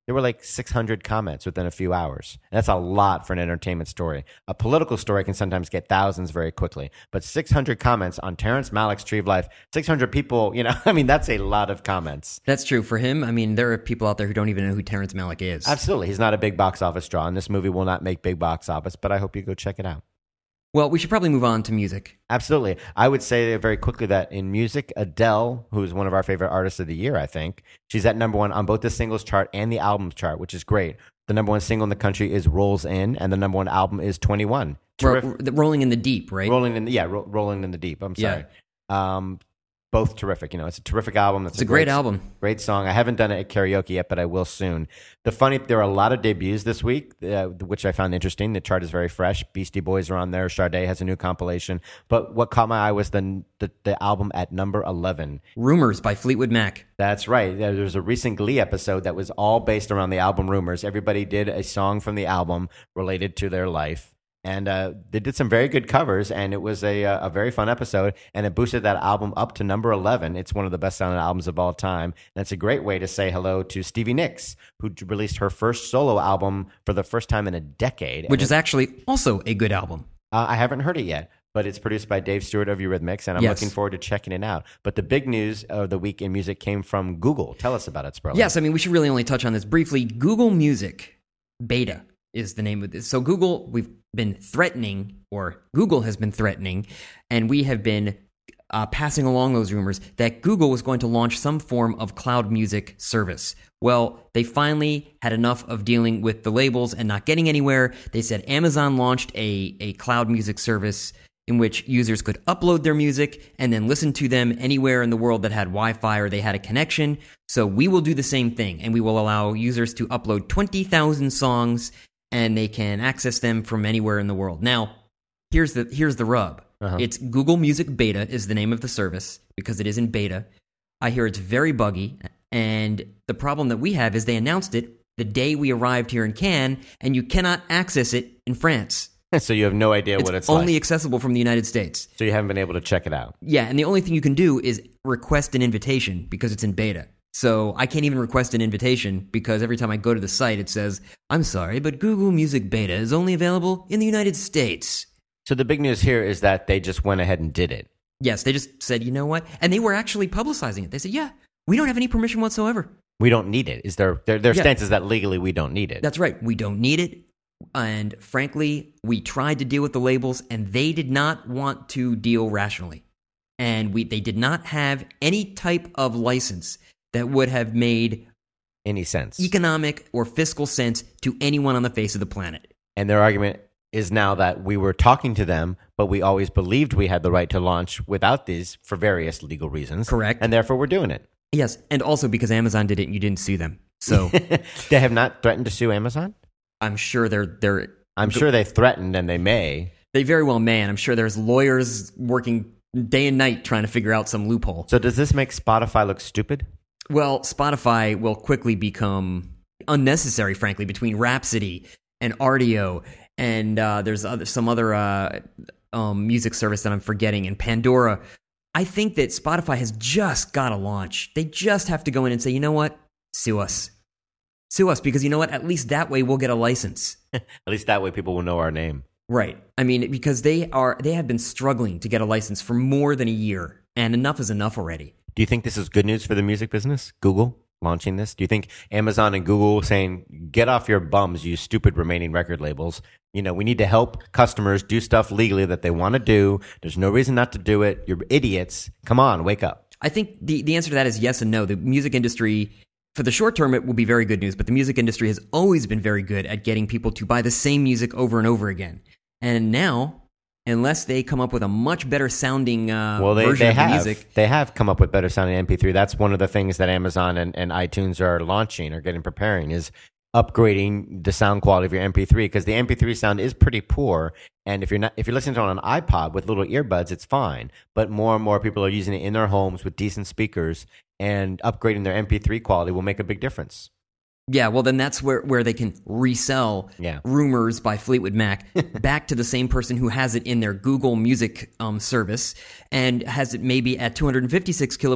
[SPEAKER 2] There were like six hundred comments within a few hours. And that's a lot for an entertainment story. A political story can sometimes get thousands very quickly, but six hundred comments on Terrence Malick's Tree of Life, six hundred people, you know, I mean, that's a lot of comments.
[SPEAKER 1] That's true. For him, I mean, there are people out there who don't even know who Terrence Malick is.
[SPEAKER 2] Absolutely. He's not a big box office draw, and this movie will not make big box office, but I hope you go check it out.
[SPEAKER 1] Well, we should probably move on to music.
[SPEAKER 2] Absolutely. I would say very quickly that in music, Adele, who's one of our favorite artists of the year, I think, she's at number one on both the singles chart and the albums chart, which is great. The number one single in the country is Rolls In, and the number one album is twenty-one.
[SPEAKER 1] Ro- Rolling in the Deep, right?
[SPEAKER 2] Rolling in the, yeah, ro- Rolling in the Deep. I'm sorry. Yeah. Um, both terrific. You know, it's a terrific album.
[SPEAKER 1] It's, it's a, a great, great album.
[SPEAKER 2] Great song. I haven't done it at karaoke yet, but I will soon. The funny, there are a lot of debuts this week, uh, which I found interesting. The chart is very fresh. Beastie Boys are on there. Sade has a new compilation. But what caught my eye was the the, the album at number eleven.
[SPEAKER 1] Rumors by Fleetwood Mac.
[SPEAKER 2] That's right. There was a recent Glee episode that was all based around the album Rumors. Everybody did a song from the album related to their life. And uh, they did some very good covers, and it was a a very fun episode, and it boosted that album up to number eleven. It's one of the best-selling albums of all time, and it's a great way to say hello to Stevie Nicks, who released her first solo album for the first time in a decade.
[SPEAKER 1] Which is actually also a good album.
[SPEAKER 2] Uh, I haven't heard it yet, but it's produced by Dave Stewart of Eurythmics, and I'm yes. looking forward to checking it out. But the big news of the week in music came from Google. Tell us about it, Sperling.
[SPEAKER 1] Yes, I mean, we should really only touch on this briefly. Google Music Beta is the name of this. So Google, we've been threatening, or Google has been threatening, and we have been uh, passing along those rumors that Google was going to launch some form of cloud music service. Well, they finally had enough of dealing with the labels and not getting anywhere. They said Amazon launched a, a cloud music service in which users could upload their music and then listen to them anywhere in the world that had Wi-Fi or they had a connection. So we will do the same thing, and we will allow users to upload twenty thousand songs, and they can access them from anywhere in the world. Now, here's the here's the rub. Uh-huh. It's Google Music Beta is the name of the service because it is in beta. I hear it's very buggy, and the problem that we have is they announced it the day we arrived here in Cannes, and you cannot access it in France.
[SPEAKER 2] So you have no idea
[SPEAKER 1] it's
[SPEAKER 2] what it's
[SPEAKER 1] only
[SPEAKER 2] like.
[SPEAKER 1] accessible from the United States.
[SPEAKER 2] So you haven't been able to check it out.
[SPEAKER 1] Yeah, and the only thing you can do is request an invitation because it's in beta. So I can't even request an invitation because every time I go to the site, it says, I'm sorry, but Google Music Beta is only available in the United States.
[SPEAKER 2] So the big news here is that they just went ahead and did it.
[SPEAKER 1] Yes, they just said, you know what? And they were actually publicizing it. They said, yeah, we don't have any permission whatsoever.
[SPEAKER 2] We don't need it. Is their, their, their yeah. stance is that legally we don't need it.
[SPEAKER 1] That's right. We don't need it. And frankly, we tried to deal with the labels, and they did not want to deal rationally. And we they did not have any type of license that would have made
[SPEAKER 2] any sense,
[SPEAKER 1] economic or fiscal sense to anyone on the face of the planet.
[SPEAKER 2] And their argument is now that we were talking to them, but we always believed we had the right to launch without these for various legal reasons.
[SPEAKER 1] Correct.
[SPEAKER 2] And therefore we're doing it.
[SPEAKER 1] Yes, and also because Amazon did it and you didn't sue them. So
[SPEAKER 2] they have not threatened to sue Amazon?
[SPEAKER 1] I'm sure they're they're
[SPEAKER 2] I'm sure they threatened, and they may.
[SPEAKER 1] They very well may, and I'm sure there's lawyers working day and night trying to figure out some loophole.
[SPEAKER 2] So does this make Spotify look stupid?
[SPEAKER 1] Well, Spotify will quickly become unnecessary, frankly, between Rhapsody and Rdio, and uh, there's other, some other uh, um, music service that I'm forgetting, and Pandora. I think that Spotify has just got to launch. They just have to go in and say, you know what? Sue us. Sue us, because you know what? At least that way we'll get a license.
[SPEAKER 2] At least that way people will know our name.
[SPEAKER 1] Right. I mean, because they are they have been struggling to get a license for more than a year, and enough is enough already.
[SPEAKER 2] Do you think this is good news for the music business? Google launching this? Do you think Amazon and Google saying, get off your bums, you stupid remaining record labels? You know, we need to help customers do stuff legally that they want to do. There's no reason not to do it. You're idiots. Come on, wake up.
[SPEAKER 1] I think the, the answer to that is yes and no. The music industry, for the short term, it will be very good news, but the music industry has always been very good at getting people to buy the same music over and over again. And now, unless they come up with a much better sounding uh,
[SPEAKER 2] well, they,
[SPEAKER 1] version
[SPEAKER 2] they
[SPEAKER 1] of
[SPEAKER 2] have.
[SPEAKER 1] the music.
[SPEAKER 2] They have come up with better sounding M P three. That's one of the things that Amazon and, and iTunes are launching or getting preparing is upgrading the sound quality of your M P three, because the M P three sound is pretty poor. And if you're not, if you're listening to it on an iPod with little earbuds, it's fine. But more and more people are using it in their homes with decent speakers, and upgrading their M P three quality will make a big difference.
[SPEAKER 1] Yeah, well, then that's where, where they can resell
[SPEAKER 2] yeah.
[SPEAKER 1] Rumors by Fleetwood Mac back to the same person who has it in their Google Music um, service and has it maybe at two hundred fifty-six kilobyte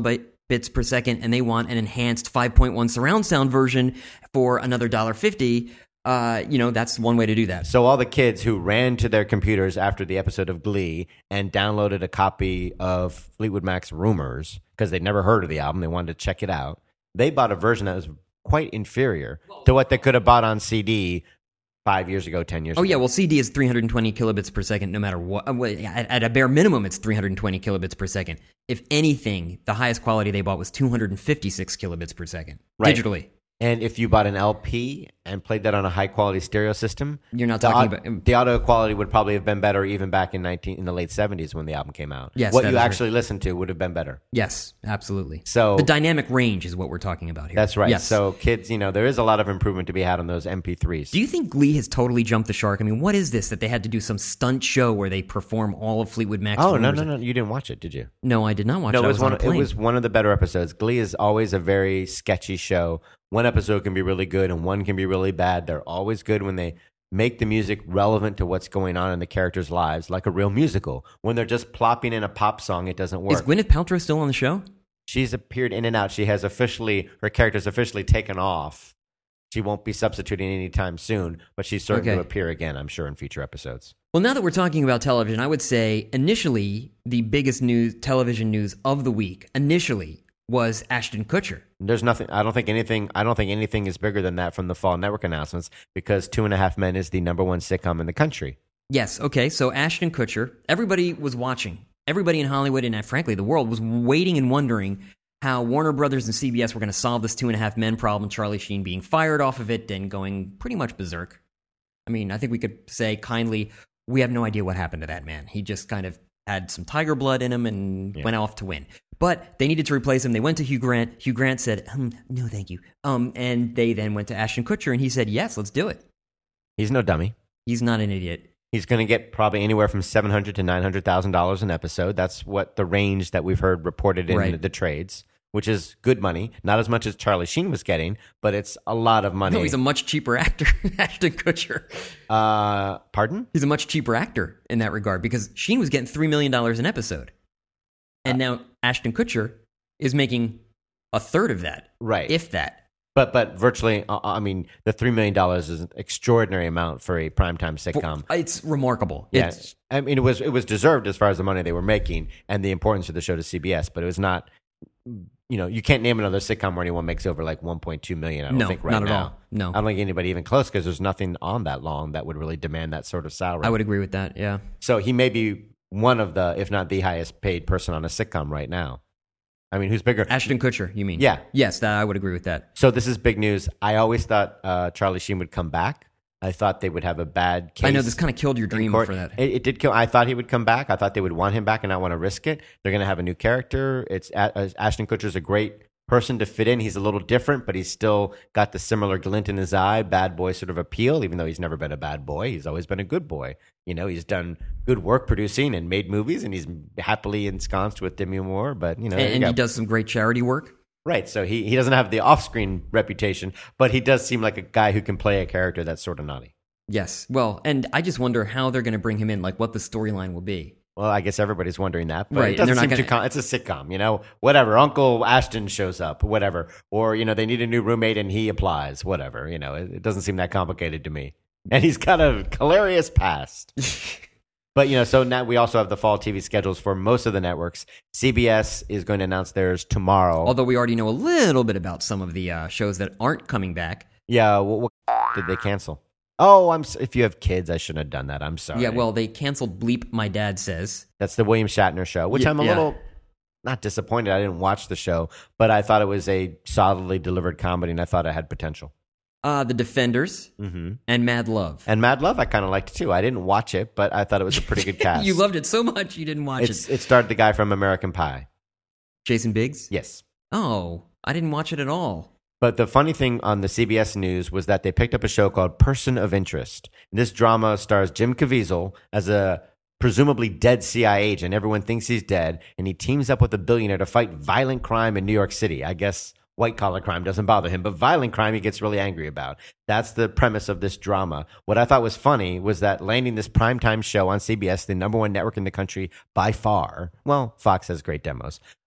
[SPEAKER 1] bits per second, and they want an enhanced five point one surround sound version for another one dollar fifty, uh, you know, that's one way to do that.
[SPEAKER 2] So all the kids who ran to their computers after the episode of Glee and downloaded a copy of Fleetwood Mac's Rumors, because they'd never heard of the album, they wanted to check it out, they bought a version that was quite inferior to what they could have bought on C D five years ago, ten years
[SPEAKER 1] oh,
[SPEAKER 2] ago.
[SPEAKER 1] yeah, well, C D is three hundred twenty kilobits per second no matter what. At, at a bare minimum, it's three hundred twenty kilobits per second. If anything, the highest quality they bought was two hundred fifty-six kilobits per second,
[SPEAKER 2] right.
[SPEAKER 1] digitally.
[SPEAKER 2] And if you bought an L P and played that on a high-quality stereo system,
[SPEAKER 1] you're not
[SPEAKER 2] the
[SPEAKER 1] talking
[SPEAKER 2] au-
[SPEAKER 1] about...
[SPEAKER 2] the audio quality would probably have been better even back in nineteen in the late seventies when the album came out.
[SPEAKER 1] Yes,
[SPEAKER 2] what
[SPEAKER 1] that
[SPEAKER 2] you
[SPEAKER 1] is
[SPEAKER 2] actually listened to would have been better.
[SPEAKER 1] Yes, absolutely.
[SPEAKER 2] So
[SPEAKER 1] the dynamic range is what we're talking about here.
[SPEAKER 2] That's right.
[SPEAKER 1] Yes.
[SPEAKER 2] So kids, you know, there is a lot of improvement to be had on those M P threes.
[SPEAKER 1] Do you think Glee has totally jumped the shark? I mean, what is this that they had to do some stunt show where they perform all of Fleetwood Mac's
[SPEAKER 2] Oh, no,
[SPEAKER 1] Rumors?
[SPEAKER 2] no, no. You didn't watch it, did you?
[SPEAKER 1] No, I did not watch
[SPEAKER 2] No,
[SPEAKER 1] it.
[SPEAKER 2] it
[SPEAKER 1] I
[SPEAKER 2] was,
[SPEAKER 1] was
[SPEAKER 2] one,
[SPEAKER 1] on a plane.
[SPEAKER 2] it was one of the better episodes. Glee is always a very sketchy show. One episode can be really good and one can be really bad. They're always good when they make the music relevant to what's going on in the characters' lives, like a real musical. When they're just plopping in a pop song, it doesn't work.
[SPEAKER 1] Is Gwyneth Paltrow still on the show?
[SPEAKER 2] She's appeared in and out. She has officially, her character's officially taken off. She won't be substituting anytime soon, but she's certain
[SPEAKER 1] Okay.
[SPEAKER 2] to appear again, I'm sure, in future episodes.
[SPEAKER 1] Well, now that we're talking about television, I would say initially the biggest news, television news of the week, initially was Ashton Kutcher.
[SPEAKER 2] There's nothing. I don't think anything. I don't think anything is bigger than that from the fall network announcements because Two and a Half Men is the number one sitcom in the country.
[SPEAKER 1] Yes. Okay. So Ashton Kutcher. Everybody was watching. Everybody in Hollywood and uh, frankly the world was waiting and wondering how Warner Brothers and C B S were going to solve this Two and a Half Men problem. Charlie Sheen being fired off of it and going pretty much berserk. I mean, I think we could say kindly, we have no idea what happened to that man. He just kind of had some tiger blood in him and
[SPEAKER 2] Yeah.
[SPEAKER 1] went off to win. But they needed to replace him. They went to Hugh Grant. Hugh Grant said, um, no, thank you. Um, and they then went to Ashton Kutcher, and he said, yes, let's do it.
[SPEAKER 2] He's no dummy.
[SPEAKER 1] He's not an idiot.
[SPEAKER 2] He's going to get probably anywhere from seven hundred to nine hundred thousand dollars an episode. That's what the range that we've heard reported in
[SPEAKER 1] Right.
[SPEAKER 2] the, the trades, which is good money. Not as much as Charlie Sheen was getting, but it's a lot of money.
[SPEAKER 1] No, he's a much cheaper actor, Ashton Kutcher.
[SPEAKER 2] uh, pardon?
[SPEAKER 1] He's a much cheaper actor in that regard because Sheen was getting three million dollars an episode. And now Ashton Kutcher is making a third of that,
[SPEAKER 2] Right.
[SPEAKER 1] if that.
[SPEAKER 2] But but virtually, uh, I mean, the three million dollars is an extraordinary amount for a primetime sitcom.
[SPEAKER 1] It's remarkable.
[SPEAKER 2] Yeah,
[SPEAKER 1] It's,
[SPEAKER 2] I mean, it was it was deserved as far as the money they were making and the importance of the show to C B S. But it was not, you know, you can't name another sitcom where anyone makes over like one point two million. I don't
[SPEAKER 1] No,
[SPEAKER 2] think right
[SPEAKER 1] not at
[SPEAKER 2] now.
[SPEAKER 1] all. No.
[SPEAKER 2] I don't think anybody even close because there's nothing on that long that would really demand that sort of salary.
[SPEAKER 1] I would agree with that, yeah.
[SPEAKER 2] So he may be one of the, if not the highest paid person on a sitcom right now. I mean, who's bigger?
[SPEAKER 1] Ashton Kutcher, you mean?
[SPEAKER 2] Yeah.
[SPEAKER 1] Yes, that, I would agree with that.
[SPEAKER 2] So this is big news. I always thought uh, Charlie Sheen would come back. I thought they would have a bad case.
[SPEAKER 1] I know this kind of killed your
[SPEAKER 2] in
[SPEAKER 1] dream
[SPEAKER 2] court.
[SPEAKER 1] for that.
[SPEAKER 2] It, it did kill. I thought he would come back. I thought they would want him back and not want to risk it. They're going to have a new character. It's uh, Ashton Kutcher's a great person to fit in. He's a little different, but he's still got the similar glint in his eye, bad boy sort of appeal, even though he's never been a bad boy. He's always been a good boy. You know, he's done good work producing and made movies, and he's happily ensconced with Demi Moore. But, you know, there
[SPEAKER 1] And,
[SPEAKER 2] you
[SPEAKER 1] and
[SPEAKER 2] go.
[SPEAKER 1] he does some great charity work.
[SPEAKER 2] Right. So he, he doesn't have the off-screen reputation, but he does seem like a guy who can play a character that's sort of naughty.
[SPEAKER 1] Yes. Well, and I just wonder how they're going to bring him in, like what the storyline will be.
[SPEAKER 2] Well, I guess everybody's wondering that, but
[SPEAKER 1] Right,
[SPEAKER 2] it
[SPEAKER 1] and
[SPEAKER 2] doesn't
[SPEAKER 1] they're
[SPEAKER 2] seem
[SPEAKER 1] not
[SPEAKER 2] too
[SPEAKER 1] gonna-
[SPEAKER 2] com- it's a sitcom, you know, whatever. Uncle Ashton shows up, whatever. Or, you know, they need a new roommate and he applies, whatever. You know, it, it doesn't seem that complicated to me. And he's got a hilarious past. But, you know, so now we also have the fall T V schedules for most of the networks. C B S is going to announce theirs tomorrow.
[SPEAKER 1] Although we already know a little bit about some of the uh, shows that aren't coming back.
[SPEAKER 2] Yeah, what, what did they cancel? Oh, I'm. s- If you have kids, I shouldn't have done that. I'm sorry.
[SPEAKER 1] Yeah, well, they canceled Bleep, My Dad Says.
[SPEAKER 2] That's the William Shatner show, which
[SPEAKER 1] Yeah,
[SPEAKER 2] I'm a
[SPEAKER 1] yeah.
[SPEAKER 2] little not disappointed. I didn't watch the show, but I thought it was a solidly delivered comedy, and I thought it had potential.
[SPEAKER 1] Uh, the Defenders
[SPEAKER 2] Mm-hmm.
[SPEAKER 1] and Mad Love.
[SPEAKER 2] And Mad Love, I kind of liked too. I didn't watch it, but I thought it was a pretty good cast.
[SPEAKER 1] You loved it so much you didn't watch
[SPEAKER 2] It's,
[SPEAKER 1] it.
[SPEAKER 2] it starred the guy from American Pie.
[SPEAKER 1] Jason Biggs?
[SPEAKER 2] Yes.
[SPEAKER 1] Oh, I didn't watch it at all.
[SPEAKER 2] But the funny thing on the C B S News was that they picked up a show called Person of Interest. This drama stars Jim Caviezel as a presumably dead C I A agent. Everyone thinks he's dead, and he teams up with a billionaire to fight violent crime in New York City. I guess white-collar crime doesn't bother him, but violent crime he gets really angry about. That's the premise of this drama. What I thought was funny was that landing this primetime show on C B S, the number one network in the country by far, well, Fox has great demos,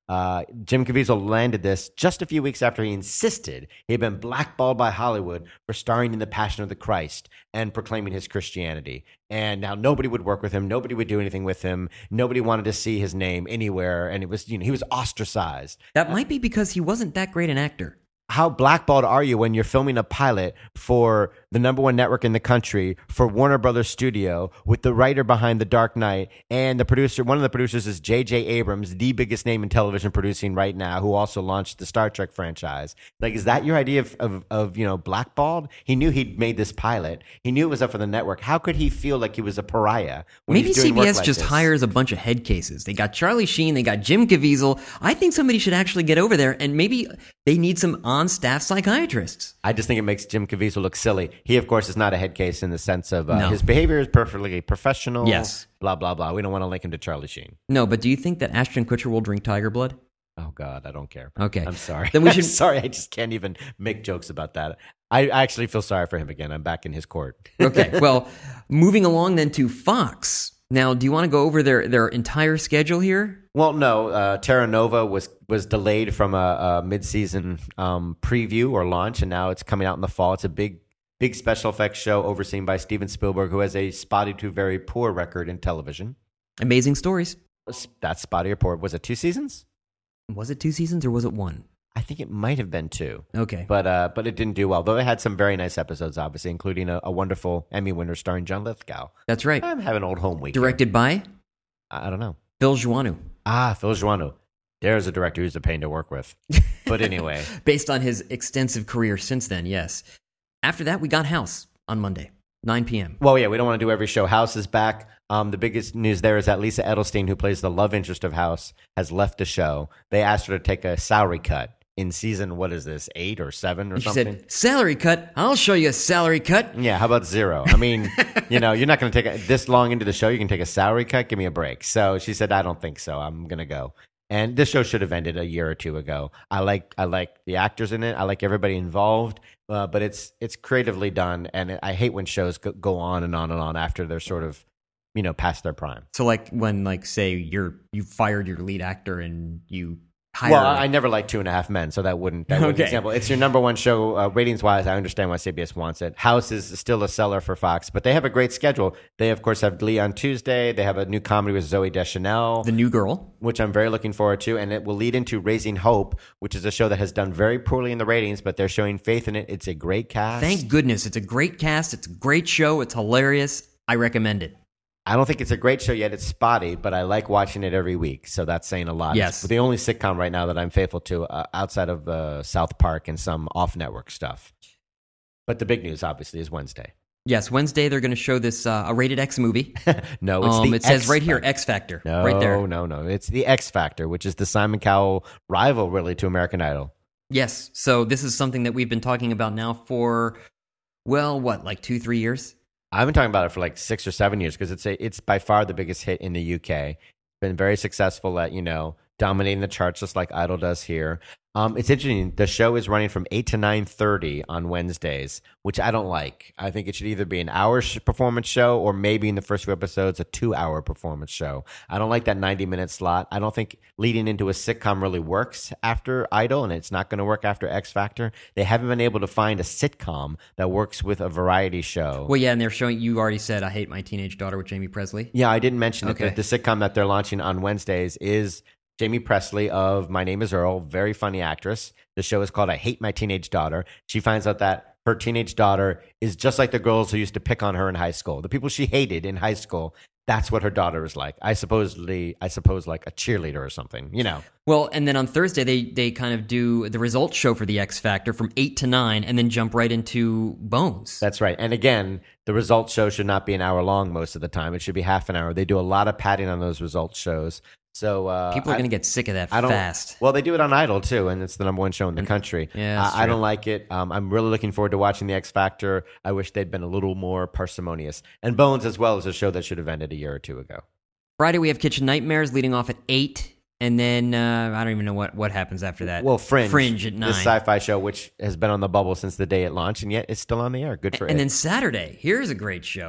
[SPEAKER 2] Uh, Jim Caviezel landed this just a few weeks after he insisted he had been blackballed by Hollywood for starring in The Passion of the Christ and proclaiming his Christianity. And now nobody would work with him. Nobody would do anything with him. Nobody wanted to see his name anywhere. And it was, you know, he was ostracized.
[SPEAKER 1] That might be because he wasn't that great an actor.
[SPEAKER 2] How blackballed are you when you're filming a pilot for the number one network in the country, for Warner Brothers Studio, with the writer behind The Dark Knight, and the producer, one of the producers is J J Abrams, the biggest name in television producing right now, who also launched the Star Trek franchise. Like, is that your idea of, of, of you know, blackballed? He knew he'd made this pilot. He knew it was up for the network. How could he feel like he was a pariah when
[SPEAKER 1] Maybe
[SPEAKER 2] he's doing work
[SPEAKER 1] C B S
[SPEAKER 2] like
[SPEAKER 1] just
[SPEAKER 2] this?
[SPEAKER 1] hires a bunch of head cases. They got Charlie Sheen, they got Jim Caviezel. I think somebody should actually get over there, and maybe they need some on-staff psychiatrists.
[SPEAKER 2] I just think it makes Jim Caviezel look silly. He, of course, is not a head case in the sense of uh,
[SPEAKER 1] No.
[SPEAKER 2] his behavior is perfectly professional.
[SPEAKER 1] Yes.
[SPEAKER 2] Blah, blah, blah. We don't want to link him to Charlie Sheen.
[SPEAKER 1] No, but do you think that Ashton Kutcher will drink tiger blood?
[SPEAKER 2] Oh, God, I don't care.
[SPEAKER 1] Okay.
[SPEAKER 2] I'm sorry.
[SPEAKER 1] Then we should-
[SPEAKER 2] I'm sorry, I just can't even make jokes about that. I actually feel sorry for him again. I'm back in his court.
[SPEAKER 1] Okay, well, moving along then to Fox. Now, do you want to go over their, their entire schedule here?
[SPEAKER 2] Well, no. Uh, Terra Nova was was delayed from a, a mid-season um, preview or launch, and now it's coming out in the fall. It's a big, big special effects show overseen by Steven Spielberg, who has a spotty to very poor record in television.
[SPEAKER 1] Amazing Stories.
[SPEAKER 2] That's spotty or poor. Was it two seasons?
[SPEAKER 1] Was it two seasons or was it one?
[SPEAKER 2] I think it might have been two.
[SPEAKER 1] Okay.
[SPEAKER 2] But uh, but it didn't do well. Though it had some very nice episodes, obviously, including a, a wonderful Emmy winner starring John Lithgow.
[SPEAKER 1] That's right.
[SPEAKER 2] I'm having old home week. here.
[SPEAKER 1] Directed by
[SPEAKER 2] I I don't know.
[SPEAKER 1] Phil Joannou.
[SPEAKER 2] Ah, Phil Joannou. There's a director who's a pain to work with. But anyway.
[SPEAKER 1] Based on his extensive career since then, yes. After that, we got House on Monday, nine p.m.
[SPEAKER 2] Well, yeah, we don't want to do every show. House is back. Um, the biggest news there is that Lisa Edelstein, who plays the love interest of House, has left the show. They asked her to take a salary cut in season, what is this, eight or seven or
[SPEAKER 1] She
[SPEAKER 2] something?
[SPEAKER 1] said, salary cut? I'll show you a salary cut.
[SPEAKER 2] Yeah, how about zero? I mean, you know, you're not going to take a, this long into the show. You can take a salary cut. Give me a break. So she said, I don't think so. I'm going to go. And this show should have ended a year or two ago. I like I like the actors in it. I like everybody involved. Uh, but it's it's creatively done, and I hate when shows go, go on and on and on after they're sort of, you know, past their prime.
[SPEAKER 1] So like when, like, say you're you fired your lead actor and you hire.
[SPEAKER 2] Well, I never liked Two and a Half Men, so that wouldn't that wouldn't
[SPEAKER 1] Okay.
[SPEAKER 2] example. It's your number one show uh, ratings wise. I understand why C B S wants it. House is still a seller for Fox, but they have a great schedule. They of course have Glee on Tuesday. They have a new comedy with Zoe Deschanel,
[SPEAKER 1] The New Girl.
[SPEAKER 2] which I'm very looking forward to, and it will lead into Raising Hope, which is a show that has done very poorly in the ratings, but they're showing faith in it. It's a great cast.
[SPEAKER 1] Thank goodness. It's a great cast. It's a great show. It's hilarious. I recommend it.
[SPEAKER 2] I don't think it's a great show yet. It's spotty, but I like watching it every week, so that's saying a lot.
[SPEAKER 1] Yes.
[SPEAKER 2] It's the only sitcom right now that I'm faithful to uh, outside of uh, South Park and some off-network stuff. But the big news, obviously, is Wednesday.
[SPEAKER 1] Yes, Wednesday they're going to show this uh, a rated X movie.
[SPEAKER 2] No, it's
[SPEAKER 1] um,
[SPEAKER 2] the
[SPEAKER 1] it says
[SPEAKER 2] X
[SPEAKER 1] right here
[SPEAKER 2] Factor.
[SPEAKER 1] X Factor.
[SPEAKER 2] No,
[SPEAKER 1] right there.
[SPEAKER 2] no, no. It's the X Factor, which is the Simon Cowell rival, really, to American Idol.
[SPEAKER 1] Yes. So this is something that we've been talking about now for, well, what, like two, three years?
[SPEAKER 2] I've been talking about it for like six or seven years because it's a, it's by far the biggest hit in the U K. Been very successful at, you know, dominating the charts just like Idol does here. Um, it's interesting. The show is running from eight to nine thirty on Wednesdays, which I don't like. I think it should either be an hour sh- performance show or maybe in the first few episodes a two-hour performance show. I don't like that ninety-minute slot. I don't think leading into a sitcom really works after Idol, and it's not going to work after X Factor. They haven't been able to find a sitcom that works with a variety show.
[SPEAKER 1] Well, yeah, and they're showing, you already said, I Hate My Teenage Daughter with Jamie Presley.
[SPEAKER 2] Yeah, I didn't mention
[SPEAKER 1] Okay.
[SPEAKER 2] it. The, the sitcom that they're launching on Wednesdays is Jamie Presley of My Name is Earl, very funny actress. The show is called I Hate My Teenage Daughter. She finds out that her teenage daughter is just like the girls who used to pick on her in high school. The people she hated in high school, that's what her daughter is like. I supposedly, I suppose like a cheerleader or something, you know.
[SPEAKER 1] Well, and then on Thursday, they, they kind of do the results show for the X Factor from eight to nine and then jump right into Bones.
[SPEAKER 2] That's right. And again, the results show should not be an hour long most of the time. It should be half an hour. They do a lot of padding on those results shows. So uh,
[SPEAKER 1] People are
[SPEAKER 2] I-
[SPEAKER 1] going to get sick of that
[SPEAKER 2] I don't,
[SPEAKER 1] fast.
[SPEAKER 2] Well, they do it on Idol too, and it's the number one show in the country.
[SPEAKER 1] Yeah, that's
[SPEAKER 2] I, I
[SPEAKER 1] true.
[SPEAKER 2] don't like it. Um, I'm really looking forward to watching the X Factor. I wish they'd been a little more parsimonious. And Bones, as well, is a show that should have ended a year or two ago.
[SPEAKER 1] Friday, we have Kitchen Nightmares leading off at eight. And then uh, I don't even know what, what happens after that.
[SPEAKER 2] Well, Fringe,
[SPEAKER 1] Fringe at nine.
[SPEAKER 2] this sci-fi show, which has been on the bubble since the day it launched, and yet it's still on the air. Good for
[SPEAKER 1] and
[SPEAKER 2] it.
[SPEAKER 1] then Saturday, here's a great show.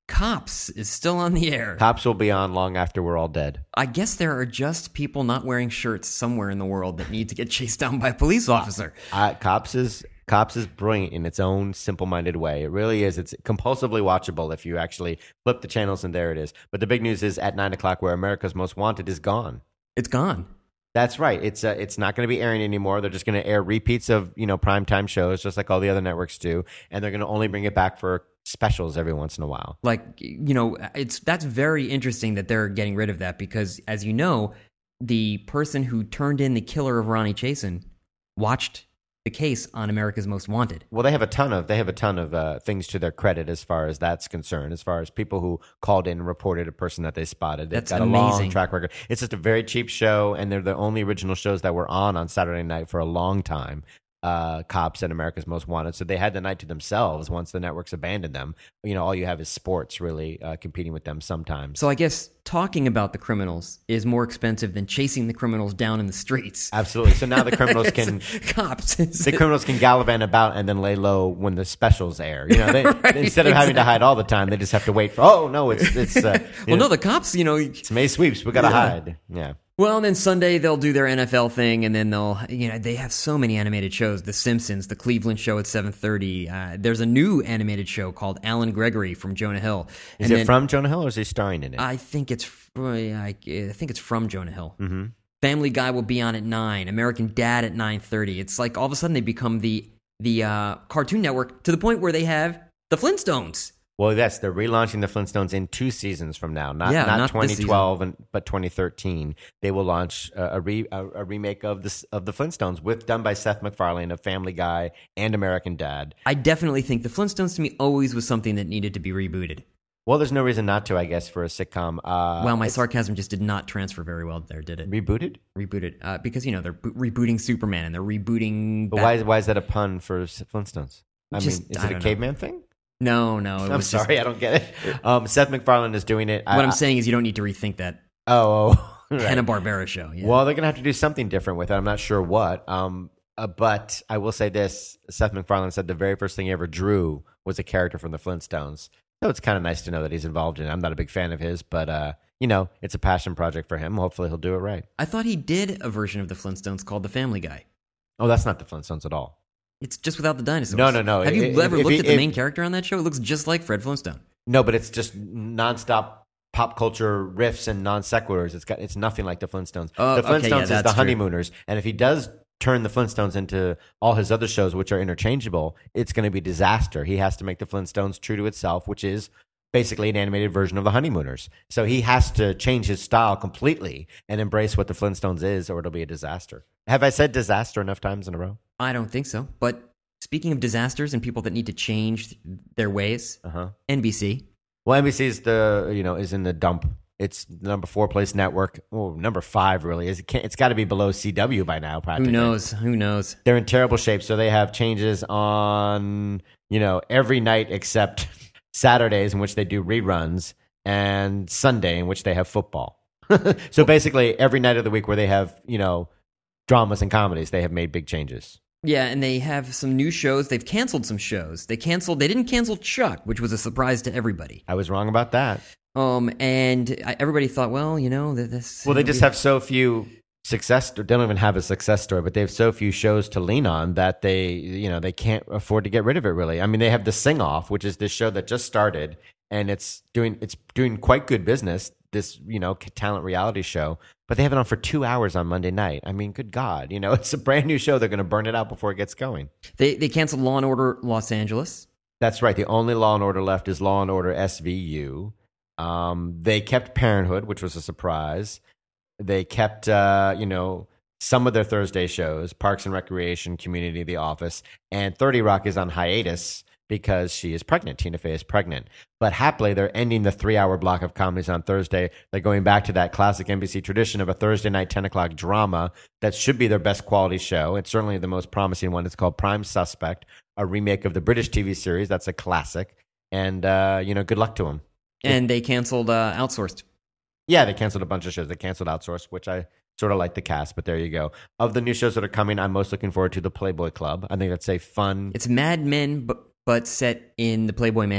[SPEAKER 1] Cops is still on the air.
[SPEAKER 2] Cops will be on long after we're all dead.
[SPEAKER 1] I guess there are just people not wearing shirts somewhere in the world that need to get chased down by a police officer.
[SPEAKER 2] Uh, Cops is Cops is brilliant in its own simple-minded way. It really is. It's compulsively watchable if you actually flip the channels, and there it is. But the big news is at nine o'clock, where America's Most Wanted is gone.
[SPEAKER 1] It's gone.
[SPEAKER 2] That's right. It's uh, it's not going to be airing anymore. They're just going to air repeats of, you know, primetime shows, just like all the other networks do, and they're going to only bring it back for specials every once in a while.
[SPEAKER 1] Like, you know, it's that's very interesting that they're getting rid of that because, as you know, the person who turned in the killer of Ronnie Chasen watched the case on America's Most Wanted.
[SPEAKER 2] Well, they have a ton of they have a ton of uh, things to their credit as far as that's concerned. As far as people who called in and reported a person that they spotted, they've
[SPEAKER 1] That's
[SPEAKER 2] got
[SPEAKER 1] amazing.
[SPEAKER 2] a long track record. It's just a very cheap show, and they're the only original shows that were on on Saturday night for a long time. Uh, Cops and America's Most Wanted. So they had the night to themselves once the networks abandoned them. You know, all you have is sports really uh, competing with them sometimes.
[SPEAKER 1] So I guess talking about the criminals is more expensive than chasing the criminals down in the streets.
[SPEAKER 2] Absolutely. So now the criminals can
[SPEAKER 1] cops.
[SPEAKER 2] the criminals can gallivant about and then lay low when the specials air. You know, they,
[SPEAKER 1] Right,
[SPEAKER 2] instead of having to hide all the time, they just have to wait for. Oh no, it's it's. Uh,
[SPEAKER 1] well,
[SPEAKER 2] know,
[SPEAKER 1] no, the cops. You know,
[SPEAKER 2] it's May sweeps. We gotta
[SPEAKER 1] Yeah.
[SPEAKER 2] hide. Yeah.
[SPEAKER 1] well, and then Sunday they'll do their N F L thing, and then they'll, you know, they have so many animated shows. The Simpsons, the Cleveland Show at seven thirty. Uh, there's a new animated show called Alan Gregory from Jonah Hill.
[SPEAKER 2] Is
[SPEAKER 1] and
[SPEAKER 2] it
[SPEAKER 1] then,
[SPEAKER 2] from Jonah Hill or is he starring in it?
[SPEAKER 1] I think it's. I, I think it's from Jonah Hill. Mm-hmm. Family Guy will be on at nine. American Dad at nine thirty. It's like all of a sudden they become the the uh, Cartoon Network to the point where they have the Flintstones.
[SPEAKER 2] Well, yes, they're relaunching the Flintstones in two seasons from now. Not
[SPEAKER 1] Yeah,
[SPEAKER 2] not,
[SPEAKER 1] not this
[SPEAKER 2] twenty twelve, and, but twenty thirteen. They will launch a, a, re, a, a remake of the of the Flintstones, with done by Seth MacFarlane of Family Guy and American Dad.
[SPEAKER 1] I definitely think the Flintstones to me always was something that needed to be rebooted.
[SPEAKER 2] Well, there's no reason not to, I guess, for a sitcom. Uh,
[SPEAKER 1] Well, my
[SPEAKER 2] it's
[SPEAKER 1] sarcasm just did not transfer very well there, did it?
[SPEAKER 2] rebooted.
[SPEAKER 1] Rebooted. Uh, because, you know, they're bo- rebooting Superman and they're rebooting...
[SPEAKER 2] But
[SPEAKER 1] Bat-
[SPEAKER 2] why is why is that a pun for S- Flintstones? I
[SPEAKER 1] Just-
[SPEAKER 2] mean, is
[SPEAKER 1] I
[SPEAKER 2] it a
[SPEAKER 1] don't know.
[SPEAKER 2] caveman thing?
[SPEAKER 1] No, no. It
[SPEAKER 2] I'm
[SPEAKER 1] was
[SPEAKER 2] sorry,
[SPEAKER 1] Just,
[SPEAKER 2] I don't get it. Um, Seth MacFarlane is doing it.
[SPEAKER 1] what
[SPEAKER 2] I,
[SPEAKER 1] I'm saying is you don't need to rethink that
[SPEAKER 2] Oh, oh right.
[SPEAKER 1] Hanna-Barbera show. Yeah.
[SPEAKER 2] Well, they're going to have to do something different with it. I'm not sure what. Um, uh, but I will say this. Seth MacFarlane said the very first thing he ever drew was a character from the Flintstones. So it's kind of nice to know that he's involved in it. I'm not a big fan of his, but, uh, you know, it's a passion project for him. Hopefully he'll do it right.
[SPEAKER 1] I thought he did a version of the Flintstones called The Family Guy.
[SPEAKER 2] Oh, that's not the Flintstones at all.
[SPEAKER 1] It's just without the dinosaurs.
[SPEAKER 2] No, no, no.
[SPEAKER 1] Have you
[SPEAKER 2] If-
[SPEAKER 1] ever
[SPEAKER 2] if
[SPEAKER 1] looked
[SPEAKER 2] he-
[SPEAKER 1] at the
[SPEAKER 2] if-
[SPEAKER 1] main character on that show? It looks just like Fred Flintstone.
[SPEAKER 2] No, but it's just nonstop pop culture riffs and non sequiturs. It's got it's nothing like the Flintstones.
[SPEAKER 1] Oh,
[SPEAKER 2] the
[SPEAKER 1] okay,
[SPEAKER 2] Flintstones
[SPEAKER 1] yeah,
[SPEAKER 2] is the
[SPEAKER 1] that's true.
[SPEAKER 2] Honeymooners, and if he does turn the Flintstones into all his other shows, which are interchangeable, it's going to be disaster. He has to make the Flintstones true to itself, which is basically an animated version of the Honeymooners. So he has to change his style completely and embrace what the Flintstones is, or it'll be a disaster. Have I said disaster enough times in a row?
[SPEAKER 1] I don't think so. But speaking of disasters and people that need to change their ways,
[SPEAKER 2] Uh-huh.
[SPEAKER 1] N B C.
[SPEAKER 2] Well, N B C is the you know is in the dump. It's the number four place network. Oh, number five really is. It can't, it's got to be below C W by now. Practically.
[SPEAKER 1] Who knows? Who knows?
[SPEAKER 2] They're in terrible shape. So they have changes on you know every night except Saturdays, in which they do reruns, and Sunday, in which they have football. So basically, every night of the week where they have you know dramas and comedies, they have made big changes.
[SPEAKER 1] Yeah, and they have some new shows. They've canceled some shows. They canceled. They didn't cancel Chuck, which was a surprise to everybody.
[SPEAKER 2] I was wrong about that.
[SPEAKER 1] Um, and I- everybody thought, well, you know, that this.
[SPEAKER 2] Well, they just have so few success. They don't even have a success story, but they have so few shows to lean on that they, you know, they can't afford to get rid of it. Really, I mean, they have the Sing Off, which is this show that just started, and it's doing it's doing quite good business. This, you know, talent reality show, but they have it on for two hours on Monday night. I mean, good God, you know, it's a brand new show. They're going to burn it out before it gets going.
[SPEAKER 1] They they canceled Law and Order Los Angeles.
[SPEAKER 2] That's right. The only Law and Order left is Law and Order S V U. Um, they kept Parenthood, which was a surprise. They kept, uh, you know, some of their Thursday shows, Parks and Recreation, Community, The Office, and thirty Rock is on hiatus because she is pregnant. Tina Fey is pregnant. But happily, they're ending the three-hour block of comedies on Thursday. They're going back to that classic N B C tradition of a Thursday night ten o'clock drama that should be their best quality show. It's certainly the most promising one. It's called Prime Suspect, a remake of the British T V series. That's a classic. And, uh, you know, good luck to them.
[SPEAKER 1] And they canceled uh, Outsourced.
[SPEAKER 2] Yeah, they canceled a bunch of shows. They canceled Outsource, which I sort of like the cast, but there you go. Of the new shows that are coming, I'm most looking forward to the Playboy Club. I think that's a fun...
[SPEAKER 1] It's Mad Men, but, but set in the Playboy Mansion.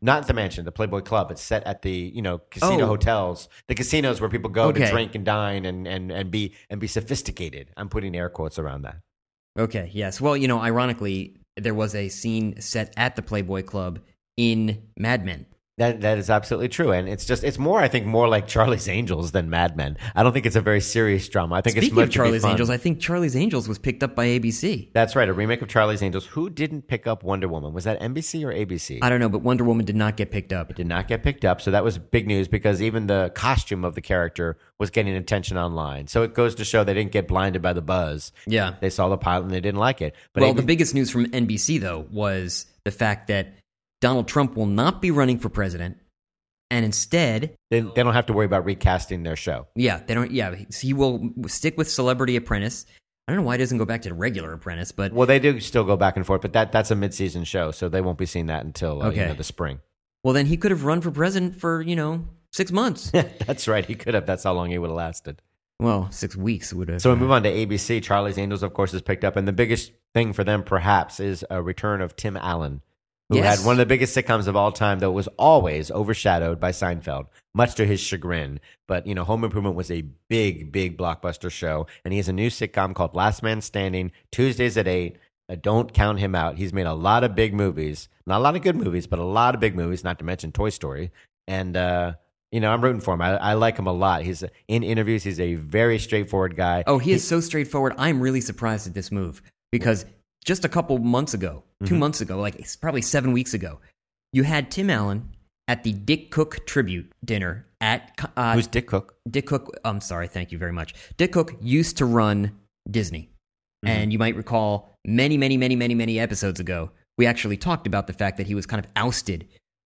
[SPEAKER 2] Not the mansion, the Playboy Club. It's set at the, you know, casino
[SPEAKER 1] Oh.
[SPEAKER 2] hotels, the casinos where people go
[SPEAKER 1] Okay.
[SPEAKER 2] to drink and dine and, and, and be and be sophisticated. I'm putting air quotes around that.
[SPEAKER 1] Okay, yes. Well, you know, ironically, there was a scene set at the Playboy Club in Mad Men.
[SPEAKER 2] That that is absolutely true, and it's just it's more I think more like Charlie's Angels than Mad Men. I don't think it's a very serious drama. I think it's
[SPEAKER 1] Speaking
[SPEAKER 2] meant
[SPEAKER 1] of
[SPEAKER 2] to be
[SPEAKER 1] Charlie's
[SPEAKER 2] fun.
[SPEAKER 1] Angels, I think Charlie's Angels was picked up by A B C.
[SPEAKER 2] That's right, a remake of Charlie's Angels. Who didn't pick up Wonder Woman? Was that N B C or A B C?
[SPEAKER 1] I don't know, but Wonder Woman did not get picked up.
[SPEAKER 2] It did not get picked up, so that was big news because even the costume of the character was getting attention online. So it goes to show they didn't get blinded by the buzz.
[SPEAKER 1] Yeah.
[SPEAKER 2] They saw the pilot and they didn't like it. But
[SPEAKER 1] Well,
[SPEAKER 2] A B C
[SPEAKER 1] the biggest news from N B C, though, was the fact that Donald Trump will not be running for president, and instead,
[SPEAKER 2] they, they don't have to worry about recasting their show.
[SPEAKER 1] yeah, they don't. Yeah, he will stick with Celebrity Apprentice. I don't know why he doesn't go back to the regular Apprentice, but
[SPEAKER 2] Well, they do still go back and forth, but that that's a mid-season show, so they won't be seeing that until uh, you
[SPEAKER 1] Okay.
[SPEAKER 2] know, the spring.
[SPEAKER 1] well, then he could have run for president for you know six months.
[SPEAKER 2] That's right. He could have. That's how long he would have lasted.
[SPEAKER 1] Well, six weeks would have.
[SPEAKER 2] So we move on to A B C. Charlie's Angels, of course, is picked up, and the biggest thing for them, perhaps, is a return of Tim Allen, who
[SPEAKER 1] Yes.
[SPEAKER 2] had one of the biggest sitcoms of all time, though was always overshadowed by Seinfeld, much to his chagrin. But you know, Home Improvement was a big, big blockbuster show, and he has a new sitcom called Last Man Standing, Tuesdays at eight. Uh, don't count him out. He's made a lot of big movies, not a lot of good movies, but a lot of big movies. Not to mention Toy Story, and. uh You know, I'm rooting for him. I, I like him a lot. He's in interviews. He's a very straightforward guy.
[SPEAKER 1] Oh, he is so straightforward. I'm really surprised at this move because just a couple months ago, two
[SPEAKER 2] Mm-hmm.
[SPEAKER 1] months ago, like it's probably seven weeks ago, you had Tim Allen at the Dick Cook tribute dinner at uh,
[SPEAKER 2] Who's Dick Cook?
[SPEAKER 1] Dick Cook. I'm sorry, thank you very much. Dick Cook used to run Disney,
[SPEAKER 2] Mm-hmm.
[SPEAKER 1] and you might recall many, many, many, many, many episodes ago, we actually talked about the fact that he was kind of ousted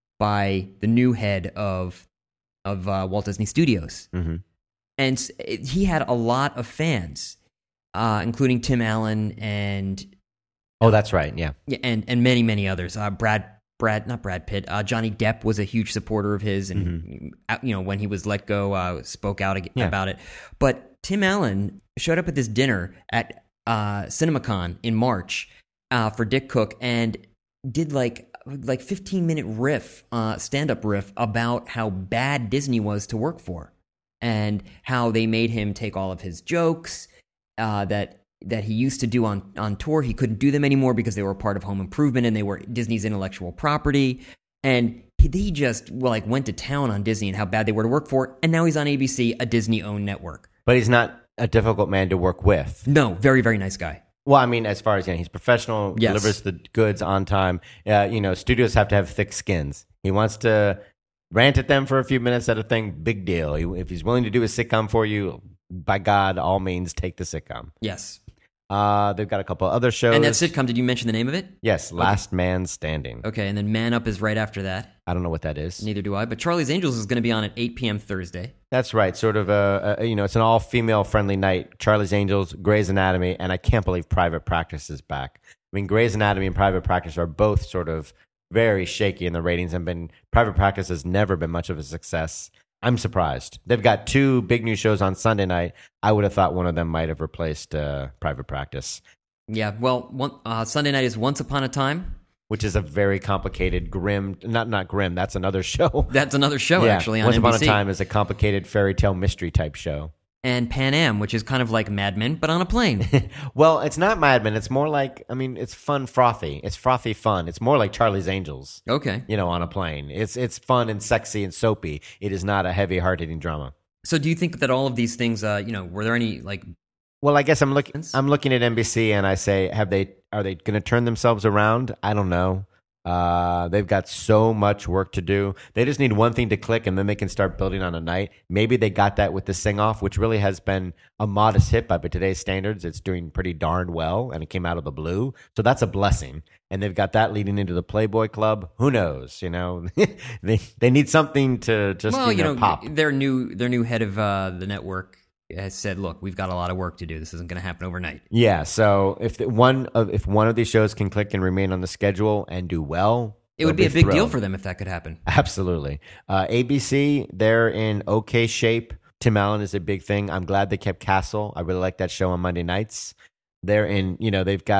[SPEAKER 1] by the new head of of uh, Walt Disney Studios.
[SPEAKER 2] Mm-hmm.
[SPEAKER 1] And s- it- he had a lot of fans, uh, including Tim Allen and
[SPEAKER 2] Oh, that's right. Yeah.
[SPEAKER 1] yeah, and and many many others. Uh, Brad Brad not Brad Pitt. Uh, Johnny Depp was a huge supporter of his, and uh, you know when he was let go, uh, spoke out ag-
[SPEAKER 2] Yeah.
[SPEAKER 1] about it. But Tim Allen showed up at this dinner at uh, CinemaCon in March uh, for Dick Cook and did like like fifteen minute riff, uh, stand up riff about how bad Disney was to work for, and how they made him take all of his jokes uh, that that he used to do on on tour. He couldn't do them anymore because they were part of Home Improvement and they were Disney's intellectual property. And he, he just well, like went to town on Disney and how bad they were to work for. And now he's on A B C, a Disney owned network.
[SPEAKER 2] But he's not a difficult man to work with.
[SPEAKER 1] No, very very nice guy.
[SPEAKER 2] Well, I mean, as far as, yeah, he's professional,
[SPEAKER 1] Yes.
[SPEAKER 2] delivers the goods on time. Uh, you know, studios have to have thick skins. He wants to rant at them for a few minutes at a thing, big deal. He, if he's willing to do a sitcom for you, by God, all means, take the sitcom.
[SPEAKER 1] Yes.
[SPEAKER 2] Uh, they've got a couple other shows.
[SPEAKER 1] And that sitcom, did you mention the name of it?
[SPEAKER 2] Yes, Last Man Standing.
[SPEAKER 1] Okay, and then Man Up is right after that.
[SPEAKER 2] I don't know what that is.
[SPEAKER 1] Neither do I. But Charlie's Angels is going to be on at eight p.m. Thursday.
[SPEAKER 2] That's right. Sort of a, a you know, it's an all female friendly night. Charlie's Angels, Grey's Anatomy, and I can't believe Private Practice is back. I mean, Grey's Anatomy and Private Practice are both sort of very shaky in the ratings, and been Private Practice has never been much of a success. I'm surprised. They've got two big new shows on Sunday night. I would have thought one of them might have replaced uh, Private Practice,
[SPEAKER 1] Yeah, well, one, uh, Sunday night is Once Upon a Time.
[SPEAKER 2] which is a very complicated, grim. Not not grim. That's another show.
[SPEAKER 1] That's another show, actually, on
[SPEAKER 2] Once
[SPEAKER 1] N B C.
[SPEAKER 2] Upon a Time is a complicated fairy tale mystery type show.
[SPEAKER 1] And Pan Am, which is kind of like Mad Men, but on a plane.
[SPEAKER 2] Well, it's not Mad Men. It's more like, I mean, it's fun, frothy. It's frothy fun. It's more like Charlie's Angels,
[SPEAKER 1] Okay.
[SPEAKER 2] you know, on a plane. It's it's fun and sexy and soapy. It is not a heavy, hard-hitting drama.
[SPEAKER 1] So do you think that all of these things, uh, you know, were there any, like,
[SPEAKER 2] Well, I guess I'm looking.
[SPEAKER 1] Yes.
[SPEAKER 2] I'm looking at N B C, and I say, have they? Are they going to turn themselves around? I don't know. Uh, they've got so much work to do. They just need one thing to click, and then they can start building on a night. Maybe they got that with the Sing Off, which really has been a modest hit by today's standards. It's doing pretty darn well, and it came out of the blue, so that's a blessing. And they've got that leading into the Playboy Club. Who knows? You know, they they need something to just
[SPEAKER 1] well,
[SPEAKER 2] you
[SPEAKER 1] you
[SPEAKER 2] know,
[SPEAKER 1] know,
[SPEAKER 2] pop.
[SPEAKER 1] their new their new head of uh, the network has said, look, we've got a lot of work to do. This isn't going to happen overnight.
[SPEAKER 2] Yeah. So if the, one of if one of these shows can click and remain on the schedule and do well.
[SPEAKER 1] It would
[SPEAKER 2] they'll
[SPEAKER 1] be a big deal
[SPEAKER 2] thrilled.
[SPEAKER 1] for them if that could happen.
[SPEAKER 2] Absolutely. Uh, A B C, they're in okay shape. Tim Allen is a big thing. I'm glad they kept Castle. I really like that show on Monday nights. They're in, you know, they've got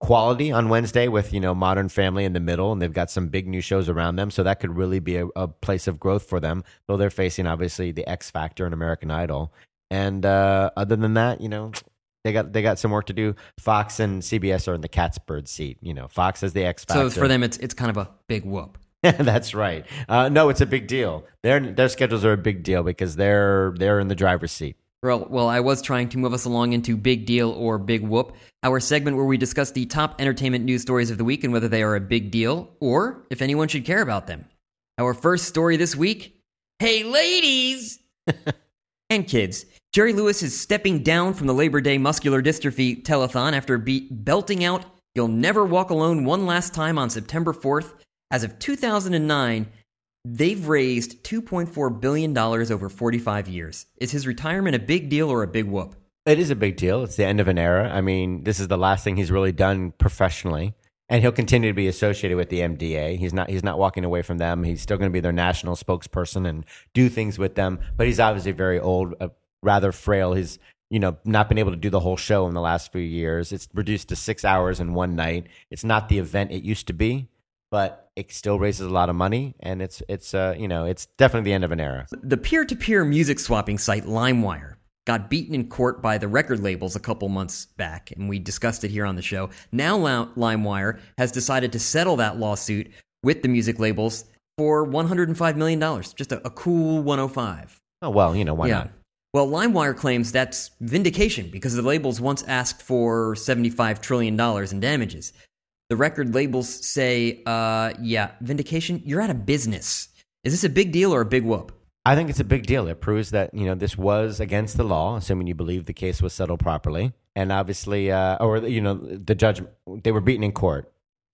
[SPEAKER 2] quality on Wednesday with, you know, Modern Family in the middle, and they've got some big new shows around them. So that could really be a, a place of growth for them, though they're facing, obviously, the X Factor and American Idol. And uh, other than that, you know, they got they got some work to do. Fox and C B S are in the cat's bird seat. You know, Fox has the X Factor.
[SPEAKER 1] So for them, it's it's kind of a big whoop.
[SPEAKER 2] That's right. Uh, no, it's a big deal. Their their schedules are a big deal because they're they're in the driver's seat.
[SPEAKER 1] Well, well, I was trying to move us along into Big Deal or Big Whoop, our segment where we discuss the top entertainment news stories of the week and whether they are a big deal or if anyone should care about them. Our first story this week: hey, ladies and kids, Jerry Lewis is stepping down from the Labor Day Muscular Dystrophy Telethon after be- belting out "You'll Never Walk Alone" one last time on September fourth. As of two thousand nine, they've raised two point four billion dollars over forty-five years. Is his retirement a big deal or a big whoop?
[SPEAKER 2] It is a big deal. It's the end of an era. I mean, this is the last thing he's really done professionally, and he'll continue to be associated with the M D A. He's not he's not walking away from them. He's still going to be their national spokesperson and do things with them, but he's obviously very old, uh, rather frail. He's, you know, not been able to do the whole show in the last few years. It's reduced to six hours in one night. It's not the event it used to be, but it still raises a lot of money, and it's it's uh you know it's definitely the end of an era.
[SPEAKER 1] The peer-to-peer music swapping site LimeWire got beaten in court by the record labels a couple months back, and we discussed it here on the show. Now LimeWire has decided to settle that lawsuit with the music labels for one hundred five million dollars. Just a, a cool one hundred five.
[SPEAKER 2] Oh well, you know why
[SPEAKER 1] yeah.
[SPEAKER 2] not?
[SPEAKER 1] Well, LimeWire claims that's vindication because the labels once asked for seventy-five trillion dollars in damages. The record labels say, uh, yeah, vindication, you're out of business. Is this a big deal or a big whoop?
[SPEAKER 2] I think it's a big deal. It proves that, you know, this was against the law, assuming you believe the case was settled properly. And obviously, uh, or, you know, the judge, they were beaten in court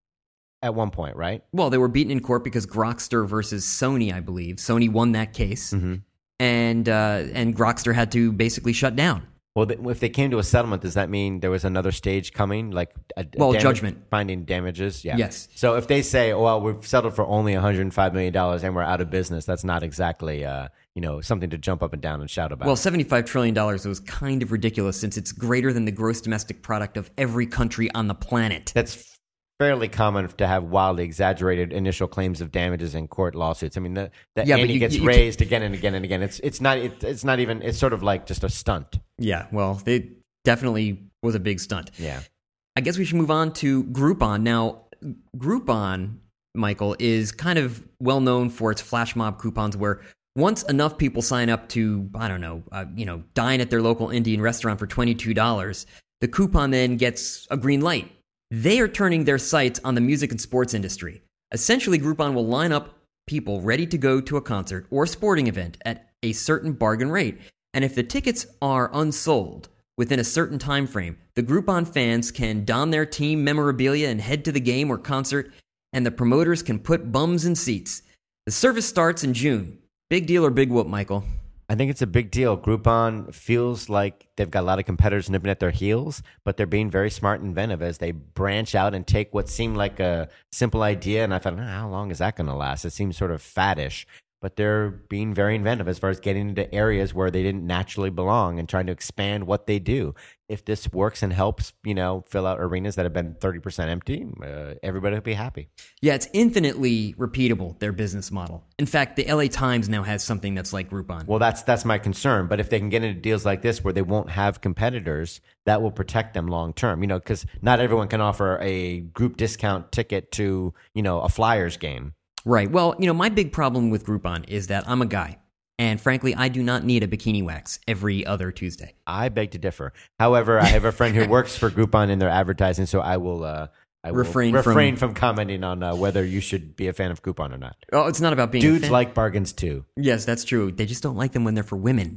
[SPEAKER 2] at one point, right?
[SPEAKER 1] Well, they were beaten in court because Grokster versus Sony, I believe. Sony won that case, mm-hmm. and uh, and Grokster had to basically shut down.
[SPEAKER 2] Well, if they came to a settlement, does that mean there was another stage coming? Like a, a
[SPEAKER 1] well,
[SPEAKER 2] damage,
[SPEAKER 1] judgment.
[SPEAKER 2] Finding damages? Yeah.
[SPEAKER 1] Yes.
[SPEAKER 2] So if they say, oh, well, we've settled for only one hundred five million dollars and we're out of business, that's not exactly uh, you know, something to jump up and down and shout about.
[SPEAKER 1] Well, seventy-five trillion dollars was kind of ridiculous since it's greater than the gross domestic product of every country on the planet.
[SPEAKER 2] That's fairly common to have wildly exaggerated initial claims of damages in court lawsuits. I mean, the, the
[SPEAKER 1] yeah,
[SPEAKER 2] ante
[SPEAKER 1] you,
[SPEAKER 2] gets
[SPEAKER 1] you, you
[SPEAKER 2] raised can... again and again and again. It's it's not it, it's not even it's sort of like just a stunt.
[SPEAKER 1] Yeah, well, it definitely was a big stunt.
[SPEAKER 2] Yeah.
[SPEAKER 1] I guess we should move on to Groupon. Now, Groupon, Michael, is kind of well known for its flash mob coupons where once enough people sign up to, I don't know, uh, you know, dine at their local Indian restaurant for twenty-two dollars, the coupon then gets a green light. They are turning their sights on the music and sports industry. Essentially, Groupon will line up people ready to go to a concert or sporting event at a certain bargain rate. And if the tickets are unsold within a certain time frame, the Groupon fans can don their team memorabilia and head to the game or concert, and the promoters can put bums in seats. The service starts in June. Big deal or big whoop, Michael?
[SPEAKER 2] I think it's a big deal. Groupon feels like they've got a lot of competitors nipping at their heels, but they're being very smart and inventive as they branch out and take what seemed like a simple idea. And I thought, oh, how long is that going to last? It seems sort of faddish, but they're being very inventive as far as getting into areas where they didn't naturally belong and trying to expand what they do. If this works and helps, you know, fill out arenas that have been thirty percent empty, uh, everybody will be happy.
[SPEAKER 1] Yeah, it's infinitely repeatable, their business model. In fact, the L A Times now has something that's like Groupon.
[SPEAKER 2] Well, that's that's my concern. But if they can get into deals like this where they won't have competitors, that will protect them long term. You know, because not everyone can offer a group discount ticket to, you know, a Flyers game.
[SPEAKER 1] Right. Well, you know, my big problem with Groupon is that I'm a guy. And frankly, I do not need a bikini wax every other Tuesday.
[SPEAKER 2] I beg to differ. However, I have a friend who works for Groupon in their advertising, so I will uh, I will
[SPEAKER 1] refrain,
[SPEAKER 2] refrain
[SPEAKER 1] from...
[SPEAKER 2] from commenting on uh, whether you should be a fan of Groupon or not.
[SPEAKER 1] Oh, it's not about being
[SPEAKER 2] Dudes
[SPEAKER 1] a fan.
[SPEAKER 2] like bargains too.
[SPEAKER 1] Yes, that's true. They just don't like them when they're for women.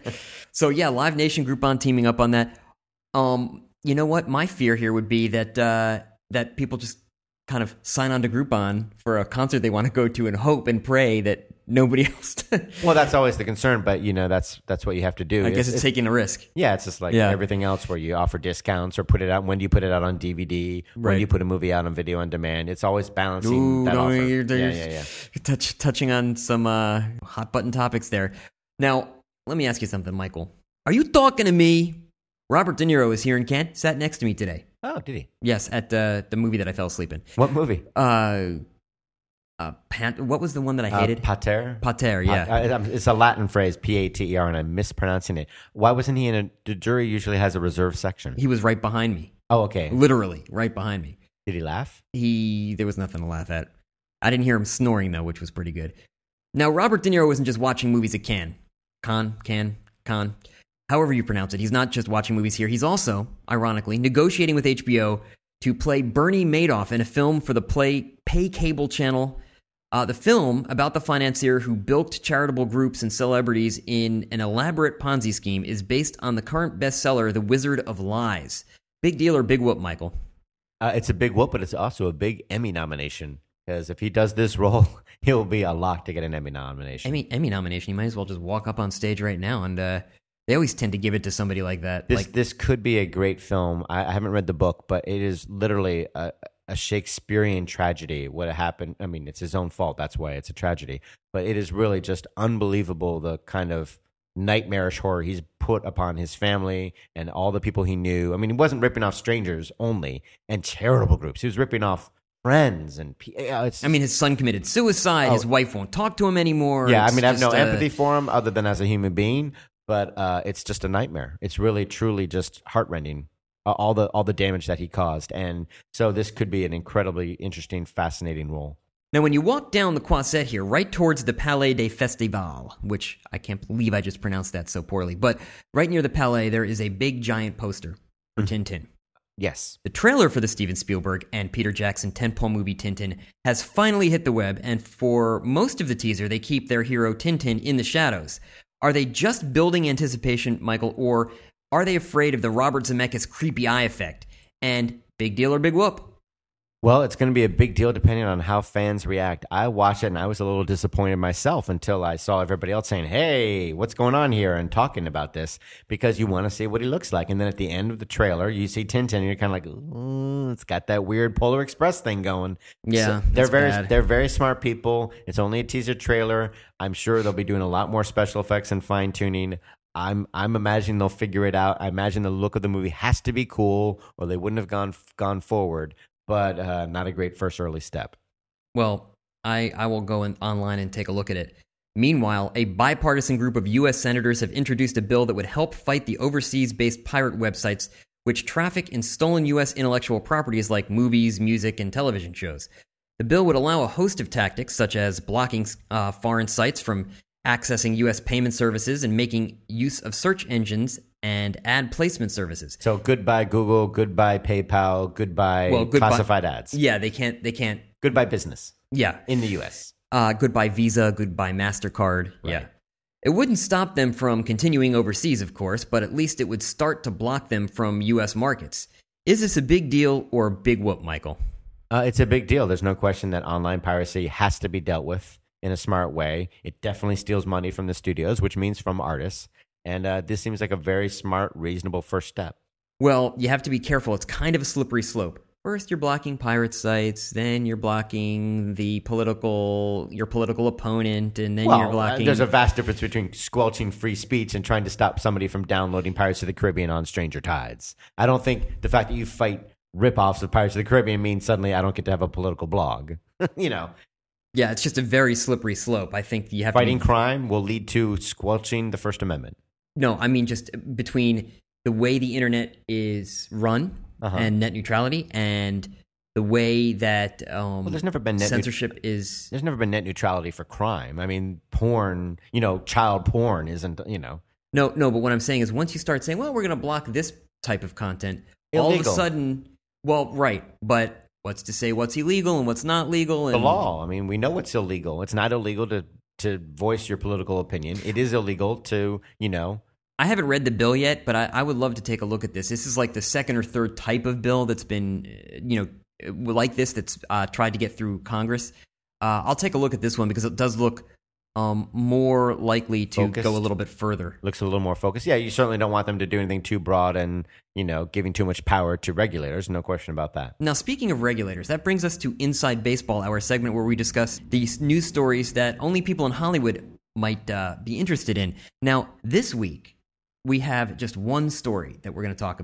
[SPEAKER 1] So yeah, Live Nation Groupon teaming up on that. Um, you know what? My fear here would be that uh, that people just kind of sign on to Groupon for a concert they want to go to and hope and pray that nobody else does.
[SPEAKER 2] Well, that's always the concern, but you know that's that's what you have to do.
[SPEAKER 1] I guess it's, it's taking a risk.
[SPEAKER 2] Yeah, it's just like
[SPEAKER 1] yeah.
[SPEAKER 2] everything else where you offer discounts or put it out. When do you put it out on D V D? When
[SPEAKER 1] right.
[SPEAKER 2] do you put a movie out on video on demand? It's always balancing
[SPEAKER 1] Ooh,
[SPEAKER 2] that
[SPEAKER 1] no,
[SPEAKER 2] offer.
[SPEAKER 1] You're,
[SPEAKER 2] yeah, yeah, yeah.
[SPEAKER 1] Touch, touching on some uh, hot button topics there. Now, let me ask you something, Michael. Are you talking to me? Robert De Niro is here in Kent, sat next to me today.
[SPEAKER 2] Oh, did he?
[SPEAKER 1] Yes, at the the movie that I fell asleep in.
[SPEAKER 2] What movie?
[SPEAKER 1] Uh, uh, Pat, what was the one that I hated?
[SPEAKER 2] Uh, pater?
[SPEAKER 1] Pater, yeah.
[SPEAKER 2] Uh, it's a Latin phrase, P A T E R, and I'm mispronouncing it. Why wasn't he in a... The jury usually has a reserve section.
[SPEAKER 1] He was right behind me.
[SPEAKER 2] Oh, okay.
[SPEAKER 1] Literally, right behind me.
[SPEAKER 2] Did he laugh?
[SPEAKER 1] He... There was nothing to laugh at. I didn't hear him snoring, though, which was pretty good. Now, Robert De Niro wasn't just watching movies at Cannes. Cannes? Cannes? Cannes? However you pronounce it. He's not just watching movies here. He's also, ironically, negotiating with H B O to play Bernie Madoff in a film for the Play pay cable channel. Uh, the film about the financier who bilked charitable groups and celebrities in an elaborate Ponzi scheme is based on the current bestseller, The Wizard of Lies. Big deal or big whoop, Michael?
[SPEAKER 2] Uh, it's a big whoop, but it's also a big Emmy nomination. Because if he does this role, he'll be a lock to get an Emmy nomination.
[SPEAKER 1] Emmy, Emmy nomination? You might as well just walk up on stage right now. And uh, they always tend to give it to somebody like that.
[SPEAKER 2] This,
[SPEAKER 1] like,
[SPEAKER 2] this could be a great film. I, I haven't read the book, but it is literally a... a Shakespearean tragedy. What happened, I mean, it's his own fault. That's why it's a tragedy. But it is really just unbelievable the kind of nightmarish horror he's put upon his family and all the people he knew. I mean, he wasn't ripping off strangers only and charitable groups. He was ripping off friends and uh, it's,
[SPEAKER 1] I mean, his son committed suicide.
[SPEAKER 2] Oh,
[SPEAKER 1] his wife won't talk to him anymore.
[SPEAKER 2] Yeah,
[SPEAKER 1] it's
[SPEAKER 2] I mean, I have no
[SPEAKER 1] just, uh,
[SPEAKER 2] empathy for him other than as a human being. But uh, it's just a nightmare. It's really, truly just heartrending. Uh, all the all the damage that he caused. And so this could be an incredibly interesting, fascinating role.
[SPEAKER 1] Now, when you walk down the Croisette here, right towards the Palais des Festivals, which I can't believe I just pronounced that so poorly, but right near the Palais, there is a big, giant poster for Tintin.
[SPEAKER 2] Yes.
[SPEAKER 1] The trailer for the Steven Spielberg and Peter Jackson tentpole movie Tintin has finally hit the web, and for most of the teaser, they keep their hero Tintin in the shadows. Are they just building anticipation, Michael, or... are they afraid of the Robert Zemeckis creepy eye effect? And big deal or big whoop?
[SPEAKER 2] Well, it's going to be a big deal depending on how fans react. I watched it and I was a little disappointed myself until I saw everybody else saying, hey, what's going on here? And talking about this because you want to see what he looks like. And then at the end of the trailer, you see Tintin and you're kind of like, ooh, it's got that weird Polar Express thing going.
[SPEAKER 1] Yeah,
[SPEAKER 2] so they're very
[SPEAKER 1] bad.
[SPEAKER 2] They're very smart people. It's only a teaser trailer. I'm sure they'll be doing a lot more special effects and fine tuning. I'm I'm imagining they'll figure it out. I imagine the look of the movie has to be cool, or they wouldn't have gone gone forward. But uh, not a great first early step.
[SPEAKER 1] Well, I I will go in, online and take a look at it. Meanwhile, a bipartisan group of U S senators have introduced a bill that would help fight the overseas-based pirate websites which traffic in stolen U S intellectual properties like movies, music, and television shows. The bill would allow a host of tactics, such as blocking uh, foreign sites from accessing U S payment services and making use of search engines and ad placement services.
[SPEAKER 2] So goodbye Google, goodbye PayPal, goodbye,
[SPEAKER 1] well, goodbye
[SPEAKER 2] classified ads.
[SPEAKER 1] Yeah, they can't. They can't.
[SPEAKER 2] Goodbye business.
[SPEAKER 1] Yeah,
[SPEAKER 2] in the U S.
[SPEAKER 1] Uh, goodbye Visa, goodbye MasterCard.
[SPEAKER 2] Right.
[SPEAKER 1] Yeah, it wouldn't stop them from continuing overseas, of course, but at least it would start to block them from U S markets. Is this a big deal or a big whoop, Michael?
[SPEAKER 2] Uh, it's a big deal. There's no question that online piracy has to be dealt with in a smart way. It definitely steals money from the studios, which means from artists. And uh, this seems like a very smart, reasonable first step.
[SPEAKER 1] Well, you have to be careful. It's kind of a slippery slope. First, you're blocking pirate sites, then you're blocking the political, your political opponent, and then
[SPEAKER 2] well,
[SPEAKER 1] you're blocking...
[SPEAKER 2] Uh, there's a vast difference between squelching free speech and trying to stop somebody from downloading Pirates of the Caribbean on Stranger Tides. I don't think the fact that you fight ripoffs of Pirates of the Caribbean means suddenly I don't get to have a political blog. you know.
[SPEAKER 1] Yeah, it's just a very slippery slope. I think you have
[SPEAKER 2] Fighting
[SPEAKER 1] to... Fighting
[SPEAKER 2] crime will lead to squelching the First Amendment.
[SPEAKER 1] No, I mean just between the way the internet is run uh-huh. and net neutrality and the way that um,
[SPEAKER 2] well, there's never been net
[SPEAKER 1] censorship
[SPEAKER 2] neut-
[SPEAKER 1] is...
[SPEAKER 2] There's never been net neutrality for crime. I mean, porn, you know, child porn isn't, you know...
[SPEAKER 1] No, no, but what I'm saying is once you start saying, well, we're going to block this type of content, illegal. All of a sudden... Well, right, but what's to say what's illegal and what's not legal? And...
[SPEAKER 2] The law. I mean, we know what's illegal. It's not illegal to... to voice your political opinion. It is illegal to, you know...
[SPEAKER 1] I haven't read the bill yet, but I, I would love to take a look at this. This is like the second or third type of bill that's been, you know, like this that's uh, tried to get through Congress. Uh, I'll take a look at this one because it does look um, more likely to
[SPEAKER 2] Focused.
[SPEAKER 1] go a little bit further.
[SPEAKER 2] Looks a little more focused. Yeah, you certainly don't want them to do anything too broad and, you know, giving too much power to regulators. No question about that.
[SPEAKER 1] Now, speaking of regulators, that brings us to Inside Baseball, our segment where we discuss these news stories that only people in Hollywood might uh, be interested in. Now, this week, we have just one story that we're going to talk about.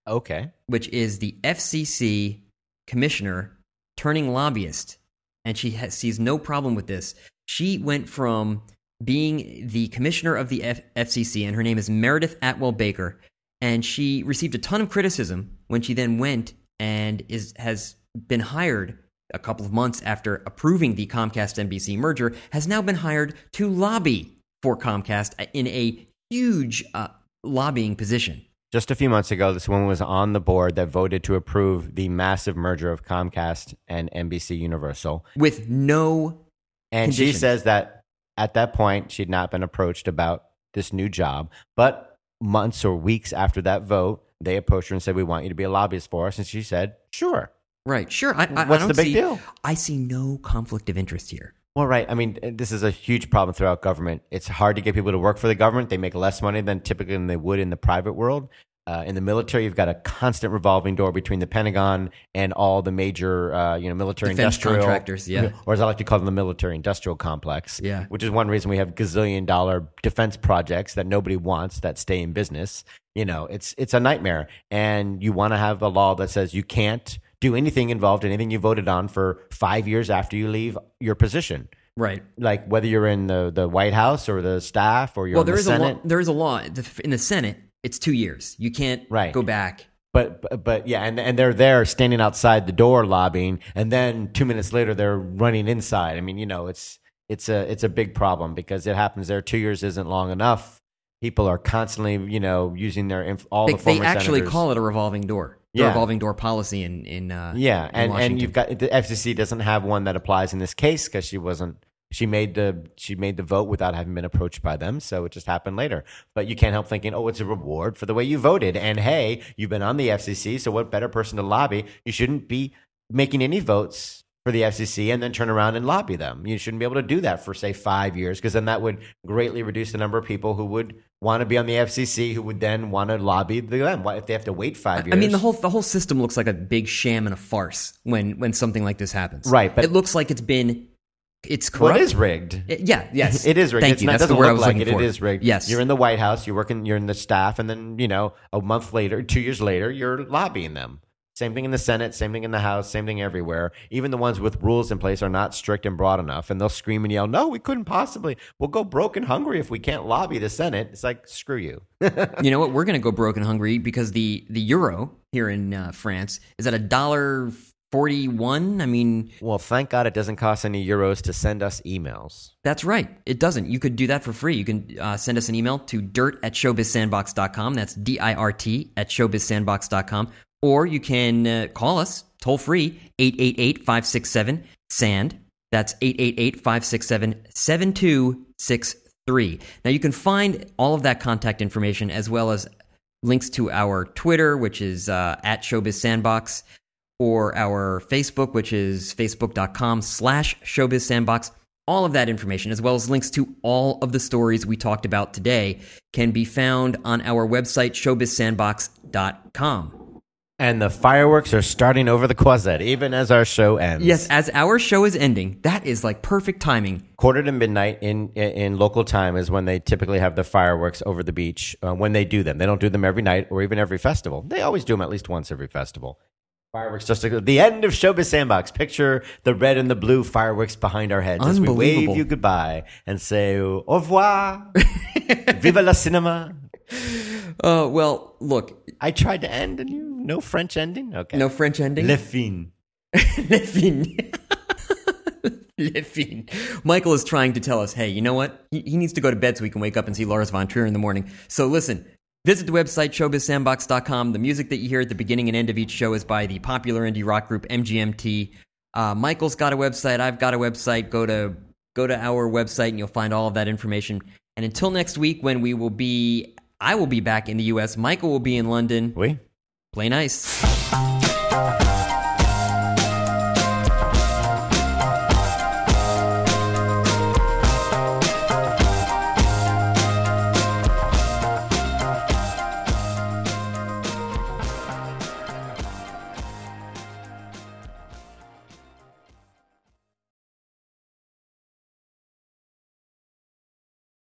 [SPEAKER 2] Okay.
[SPEAKER 1] which is the F C C commissioner turning lobbyist. And she has, sees no problem with this. She went from being the commissioner of the F- FCC, and her name is Meredith Atwell Baker, and she received a ton of criticism when she then went and is has been hired a couple of months after approving the Comcast-N B C merger, has now been hired to lobby for Comcast in a huge uh, lobbying position.
[SPEAKER 2] Just a few months ago, this woman was on the board that voted to approve the massive merger of Comcast and N B C Universal.
[SPEAKER 1] With no
[SPEAKER 2] And
[SPEAKER 1] condition.
[SPEAKER 2] she says that at that point, she'd not been approached about this new job. But months or weeks after that vote, they approached her and said, we want you to be a lobbyist for us. And she said, sure.
[SPEAKER 1] Right, sure. I, I,
[SPEAKER 2] What's
[SPEAKER 1] I don't
[SPEAKER 2] the big
[SPEAKER 1] see,
[SPEAKER 2] deal?
[SPEAKER 1] I see no conflict of interest here.
[SPEAKER 2] Well, right. I mean, this is a huge problem throughout government. It's hard to get people to work for the government. They make less money than typically than they would in the private world. Uh, in the military, you've got a constant revolving door between the Pentagon and all the major, uh, you know, military
[SPEAKER 1] Defense
[SPEAKER 2] industrial
[SPEAKER 1] contractors, yeah.
[SPEAKER 2] or as I like to call them, the military industrial complex.
[SPEAKER 1] Yeah.
[SPEAKER 2] Which is one reason we have gazillion dollar defense projects that nobody wants that stay in business. You know, it's it's a nightmare, and you want to have a law that says you can't do anything involved in anything you voted on for five years after you leave your position.
[SPEAKER 1] Right.
[SPEAKER 2] Like whether you're in the, the White House or the staff or you're
[SPEAKER 1] Well,
[SPEAKER 2] in
[SPEAKER 1] there
[SPEAKER 2] the
[SPEAKER 1] is a
[SPEAKER 2] Senate.
[SPEAKER 1] law. There is a law in the Senate. It's two years. You can't
[SPEAKER 2] Right.
[SPEAKER 1] go back.
[SPEAKER 2] But, but but yeah, and and they're there standing outside the door lobbying, and then two minutes later they're running inside. I mean, you know, it's it's a it's a big problem because it happens there. Two years isn't long enough. People are constantly, you know, using their inf- all
[SPEAKER 1] They,
[SPEAKER 2] the former
[SPEAKER 1] they actually
[SPEAKER 2] senators.
[SPEAKER 1] call it a revolving door. The
[SPEAKER 2] Yeah.
[SPEAKER 1] revolving door policy in in uh,
[SPEAKER 2] Yeah,
[SPEAKER 1] in
[SPEAKER 2] and
[SPEAKER 1] Washington.
[SPEAKER 2] and you've got the F C C doesn't have one that applies in this case because she wasn't. She made the she made the vote without having been approached by them, so it just happened later. But you can't help thinking, oh, it's a reward for the way you voted, and hey, you've been on the F C C, so what better person to lobby? You shouldn't be making any votes for the F C C and then turn around and lobby them. You shouldn't be able to do that for say five years, because then that would greatly reduce the number of people who would want to be on the F C C, who would then want to lobby them. Why if they have to wait five years?
[SPEAKER 1] I mean, the whole the whole system looks like a big sham and a farce when when something like this happens.
[SPEAKER 2] Right, but-
[SPEAKER 1] it looks like it's been it's
[SPEAKER 2] well,
[SPEAKER 1] corrupt.
[SPEAKER 2] it is rigged.
[SPEAKER 1] It- yeah, yes,
[SPEAKER 2] It is rigged.
[SPEAKER 1] Thank
[SPEAKER 2] it's
[SPEAKER 1] you.
[SPEAKER 2] not,
[SPEAKER 1] That's
[SPEAKER 2] doesn't
[SPEAKER 1] the word I
[SPEAKER 2] look
[SPEAKER 1] was
[SPEAKER 2] like
[SPEAKER 1] looking
[SPEAKER 2] it.
[SPEAKER 1] for.
[SPEAKER 2] It is rigged.
[SPEAKER 1] Yes,
[SPEAKER 2] You're in the White House. You're working. You're in the staff, and then you know a month later, two years later, you're lobbying them. Same thing in the Senate. Same thing in the House. Same thing everywhere. Even the ones with rules in place are not strict and broad enough, and they'll scream and yell, "No, we couldn't possibly. We'll go broke and hungry if we can't lobby the Senate." It's like screw you.
[SPEAKER 1] You know what? We're going to go broke and hungry because the the euro here in uh, France is at a dollar forty one. I mean,
[SPEAKER 2] Well, thank God it doesn't cost any euros to send us emails.
[SPEAKER 1] that's right. It doesn't. You could do that for free. You can uh, send us an email to dirt at showbiz sandbox dot com. That's D I R T at showbiz sandbox dot com. Or you can uh, call us toll free, eight eight eight, five six seven, S A N D. That's eight eight eight, five six seven, seven two six three. Now, you can find all of that contact information as well as links to our Twitter, which is uh, at Showbiz Sandbox, or our Facebook, which is facebook.com slash Showbiz Sandbox. All of that information, as well as links to all of the stories we talked about today, can be found on our website, showbiz sandbox dot com.
[SPEAKER 2] And the fireworks are starting over the Croisette, even as our show ends.
[SPEAKER 1] Yes, as our show is ending, that is like perfect timing.
[SPEAKER 2] Quarter to midnight in, in in local time is when they typically have the fireworks over the beach. Uh, when they do them, they don't do them every night or even every festival. They always do them at least once every festival. Fireworks just at the end of Showbiz Sandbox. Picture the red and the blue fireworks behind our heads as we wave
[SPEAKER 1] Unbelievable.
[SPEAKER 2] you goodbye and say au revoir, viva la cinema.
[SPEAKER 1] Uh, well, look,
[SPEAKER 2] I tried to end and you no French ending. Okay,
[SPEAKER 1] no French ending.
[SPEAKER 2] Le fin.
[SPEAKER 1] Le fin. Le fin. Michael is trying to tell us, hey, you know what? He, he needs to go to bed so he can wake up and see Lars von Trier in the morning. So listen, visit the website, showbiz sandbox dot com. The music that you hear at the beginning and end of each show is by the popular indie rock group M G M T. Uh, Michael's got a website. I've got a website. Go to go to our website and you'll find all of that information. And until next week when we will be, I will be back in the U S. Michael will be in London.
[SPEAKER 2] Oui.
[SPEAKER 1] Play nice.